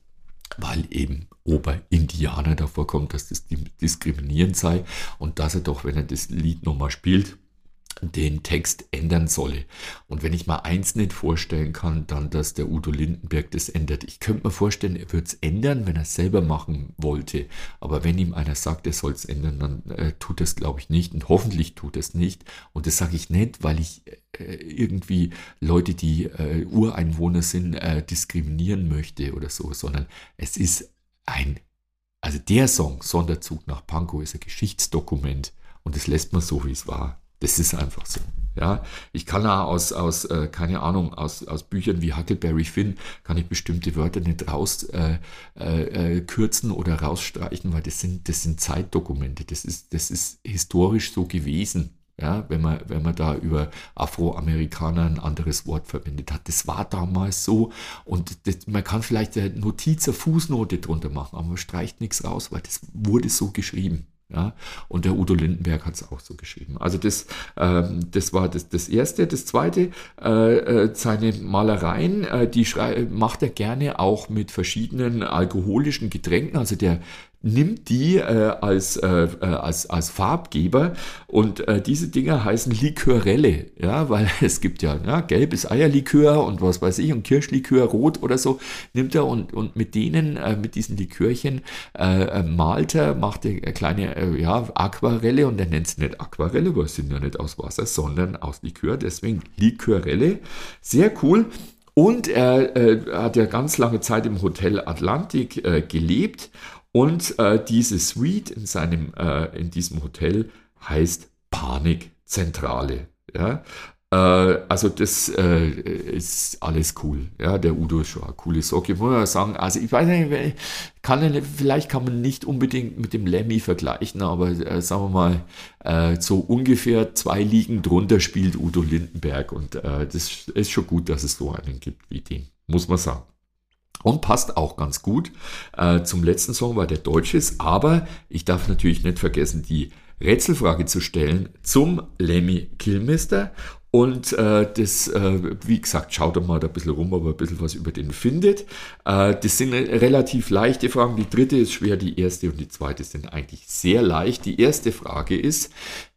weil eben Oberindianer davor kommt, dass das diskriminierend sei und dass er doch, wenn er das Lied nochmal spielt, den Text ändern solle. Und wenn ich mal eins nicht vorstellen kann, dann, dass der Udo Lindenberg das ändert. Ich könnte mir vorstellen, er würde es ändern, wenn er es selber machen wollte. Aber wenn ihm einer sagt, er soll es ändern, dann äh, tut es, glaube ich, nicht. Und hoffentlich tut es nicht. Und das sage ich nicht, weil ich äh, irgendwie Leute, die äh, Ureinwohner sind, äh, diskriminieren möchte oder so, sondern es ist ein, also der Song, Sonderzug nach Pankow, ist ein Geschichtsdokument. Und das lässt man so, wie es war. Das ist einfach so. Ja, ich kann auch aus, aus äh, keine Ahnung, aus, aus Büchern wie Huckleberry Finn, kann ich bestimmte Wörter nicht raus äh, äh, kürzen oder rausstreichen, weil das sind, das sind Zeitdokumente. Das ist, das ist historisch so gewesen. Ja, wenn man, wenn man da über Afroamerikaner ein anderes Wort verwendet hat. Das war damals so. Und das, man kann vielleicht eine Notiz, eine Fußnote drunter machen, aber man streicht nichts raus, weil das wurde so geschrieben. Ja, und der Udo Lindenberg hat es auch so geschrieben. Also das, ähm, das war das, das Erste. Das Zweite, äh, äh, seine Malereien, äh, die schrei- macht er gerne auch mit verschiedenen alkoholischen Getränken. Also der nimmt die äh, als, äh, als, als Farbgeber und äh, diese Dinger heißen Likörelle, ja, weil es gibt ja, ja gelbes Eierlikör und was weiß ich und Kirschlikör, rot oder so, nimmt er und, und mit denen, äh, mit diesen Likörchen äh, malt er, macht er kleine äh, ja, Aquarelle und er nennt es nicht Aquarelle, weil es sind ja nicht aus Wasser, sondern aus Likör, deswegen Likörelle, sehr cool. Und er äh, hat ja ganz lange Zeit im Hotel Atlantik äh, gelebt. Und äh, diese Suite in, seinem, äh, in diesem Hotel heißt Panikzentrale. Ja? Äh, also das äh, ist alles cool. Ja? Der Udo ist schon eine coole Socke. Muss man sagen, also ich weiß nicht, kann, vielleicht kann man nicht unbedingt mit dem Lemmy vergleichen, aber äh, sagen wir mal, äh, so ungefähr zwei Ligen drunter spielt Udo Lindenberg. Und äh, das ist schon gut, dass es so einen gibt wie den, muss man sagen. Und passt auch ganz gut äh, zum letzten Song, weil der deutsch ist. Aber ich darf natürlich nicht vergessen, die Rätselfrage zu stellen zum Lemmy Kilmister. Und äh, das, äh, wie gesagt, schaut doch mal da ein bisschen rum, ob ihr ein bisschen was über den findet. Äh, das sind relativ leichte Fragen. Die dritte ist schwer, die erste und die zweite sind eigentlich sehr leicht. Die erste Frage ist,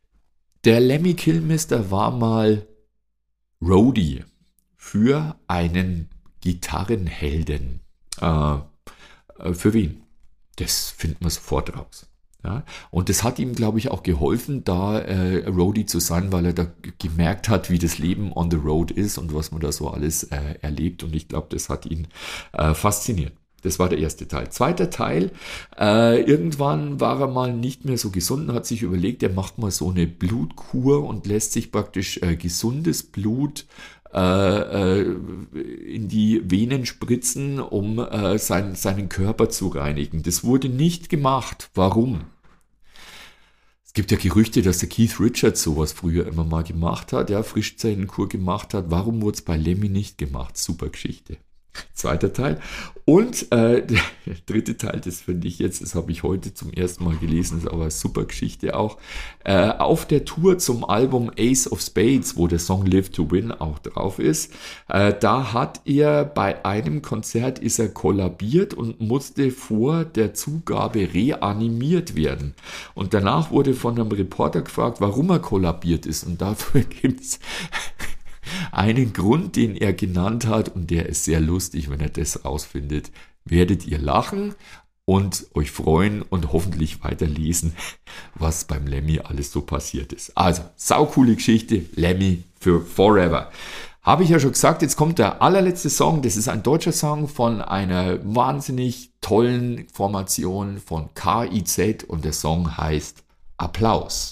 der Lemmy Kilmister war mal Roadie für einen Gitarrenhelden. Äh, für wen? Das finden wir sofort raus. Ja? Und das hat ihm, glaube ich, auch geholfen, da äh, Roadie zu sein, weil er da g- gemerkt hat, wie das Leben on the road ist und was man da so alles äh, erlebt. Und ich glaube, das hat ihn äh, fasziniert. Das war der erste Teil. Zweiter Teil, äh, irgendwann war er mal nicht mehr so gesund und hat sich überlegt, er macht mal so eine Blutkur und lässt sich praktisch äh, gesundes Blut Äh, in die Venen spritzen, um äh, sein, seinen Körper zu reinigen. Das wurde nicht gemacht. Warum? Es gibt ja Gerüchte, dass der Keith Richards sowas früher immer mal gemacht hat, ja, Frischzellenkur gemacht hat. Warum wurde es bei Lemmy nicht gemacht? Super Geschichte. Zweiter Teil. Und äh, der dritte Teil, das finde ich jetzt, das habe ich heute zum ersten Mal gelesen, ist aber eine super Geschichte auch. Äh, auf der Tour zum Album Ace of Spades, wo der Song Live to Win auch drauf ist, äh, da hat er bei einem Konzert ist er kollabiert und musste vor der Zugabe reanimiert werden. Und danach wurde von einem Reporter gefragt, warum er kollabiert ist. Und dafür gibt es einen Grund, den er genannt hat, und der ist sehr lustig, wenn er das rausfindet, werdet ihr lachen und euch freuen und hoffentlich weiterlesen, was beim Lemmy alles so passiert ist. Also, saucoole Geschichte, Lemmy für Forever. Habe ich ja schon gesagt, jetzt kommt der allerletzte Song, das ist ein deutscher Song von einer wahnsinnig tollen Formation von K I Z und der Song heißt Applaus.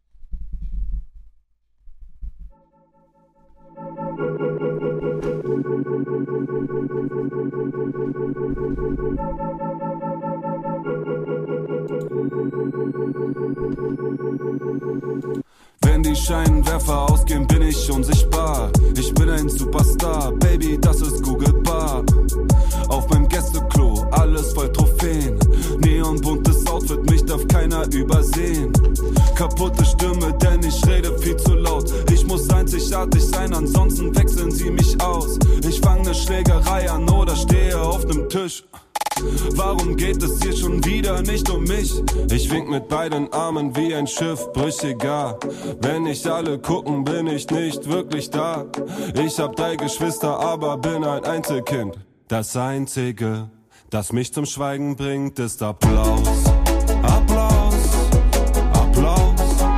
Wenn die Scheinwerfer ausgehen, bin ich unsichtbar. Ich bin ein Superstar, Baby, das ist googlebar. Auf meinem Gästeklo, alles voll Trophäen. Neonbuntes Outfit, mich darf keiner übersehen. Kaputte Stimme, denn ich rede viel zu laut. Ich muss einzigartig sein, ansonsten wechseln sie mich aus. Ich fange ne Schlägerei an oder stehe auf nem Tisch. Warum geht es hier schon wieder nicht um mich? Ich wink mit beiden Armen wie ein Schiff, brüchiger. Wenn nicht alle gucken, bin ich nicht wirklich da. Ich hab drei Geschwister, aber bin ein Einzelkind. Das Einzige, das mich zum Schweigen bringt, ist Applaus. Applaus, Applaus,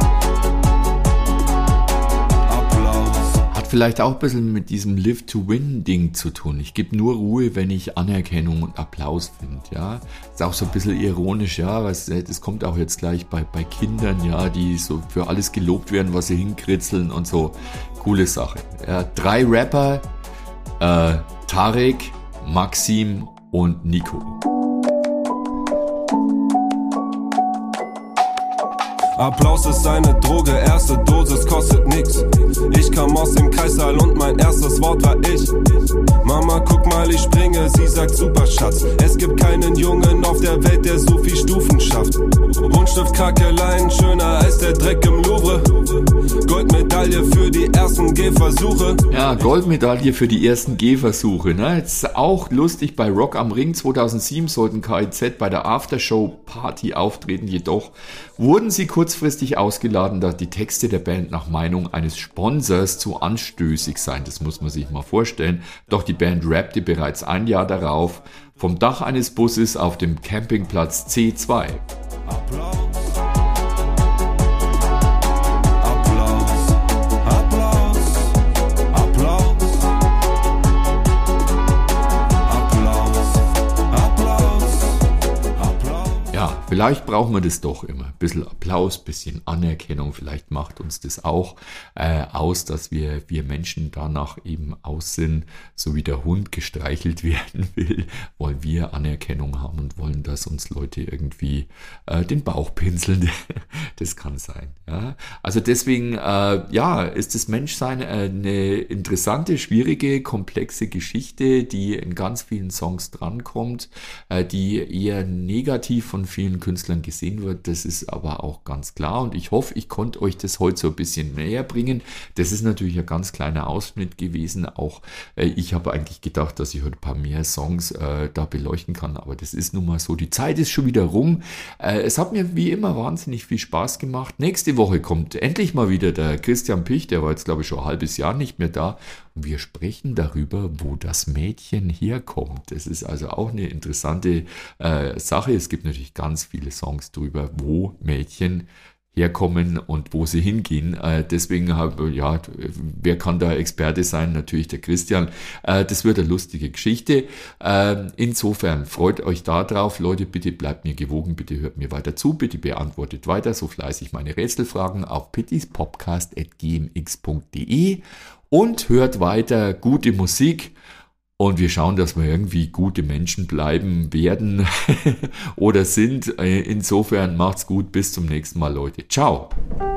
Applaus. Hat vielleicht auch ein bisschen mit diesem Live-to-Win-Ding zu tun. Ich gebe nur Ruhe, wenn ich Anerkennung und Applaus finde. Ja, ist auch so ein bisschen ironisch. Ja, was, das kommt auch jetzt gleich bei, bei Kindern, ja, die so für alles gelobt werden, was sie hinkritzeln und so. Coole Sache. Ja, drei Rapper, äh, Tarek, Maxim und Nico. Applaus ist eine Droge, erste Dosis kostet nix. Ich kam aus dem Kreissaal und mein erstes Wort war ich. Mama, guck mal, ich springe, sie sagt super Schatz. Es gibt keinen Jungen auf der Welt, der so viel Stufen schafft. Buntstift, Krackeleien, schöner als der Dreck im Louvre. Goldmedaille für die ersten Gehversuche. Ja, Goldmedaille für die ersten Gehversuche. Ne? Jetzt auch lustig, bei Rock am Ring zweitausendsieben sollten K I Z bei der Aftershow-Party auftreten, jedoch wurden sie kurzfristig ausgeladen, da die Texte der Band nach Meinung eines Sponsors zu anstößig seien. Das muss man sich mal vorstellen. Doch die Band rappte bereits ein Jahr darauf vom Dach eines Busses auf dem Campingplatz C zwei. Applaus. Applaus. Applaus. Applaus. Applaus. Applaus. Applaus. Ja, vielleicht brauchen wir das doch immer. Ein bisschen Applaus, ein bisschen Anerkennung. Vielleicht macht uns das auch äh, aus, dass wir, wir Menschen danach eben aus sind, so wie der Hund gestreichelt werden will, wollen wir Anerkennung haben und wollen, dass uns Leute irgendwie äh, den Bauch pinseln. Das kann sein. Ja? Also deswegen, äh, ja, ist das Menschsein eine interessante, schwierige, komplexe Geschichte, die in ganz vielen Songs drankommt, äh, die eher negativ von vielen Künstlern gesehen wird. Das ist aber auch ganz klar und ich hoffe, ich konnte euch das heute so ein bisschen näher bringen. Das ist natürlich ein ganz kleiner Ausschnitt gewesen. Auch äh, ich habe eigentlich gedacht, dass ich heute ein paar mehr Songs äh, da beleuchten kann, aber das ist nun mal so. Die Zeit ist schon wieder rum. Äh, es hat mir wie immer wahnsinnig viel Spaß gemacht. Nächste Woche kommt endlich mal wieder der Christian Pich, der war jetzt glaube ich schon ein halbes Jahr nicht mehr da. Und wir sprechen darüber, wo das Mädchen herkommt. Das ist also auch eine interessante äh, Sache. Es gibt natürlich ganz viele Songs darüber, wo Mädchen herkommen und wo sie hingehen. Äh, deswegen, habe ja, wer kann da Experte sein? Natürlich der Christian. Äh, das wird eine lustige Geschichte. Äh, insofern freut euch da drauf. Leute, bitte bleibt mir gewogen, bitte hört mir weiter zu, bitte beantwortet weiter so fleißig meine Rätselfragen auf pittispodcast at g m x punkt d e und hört weiter gute Musik. Und wir schauen, dass wir irgendwie gute Menschen bleiben werden oder sind. Insofern macht's gut. Bis zum nächsten Mal, Leute. Ciao.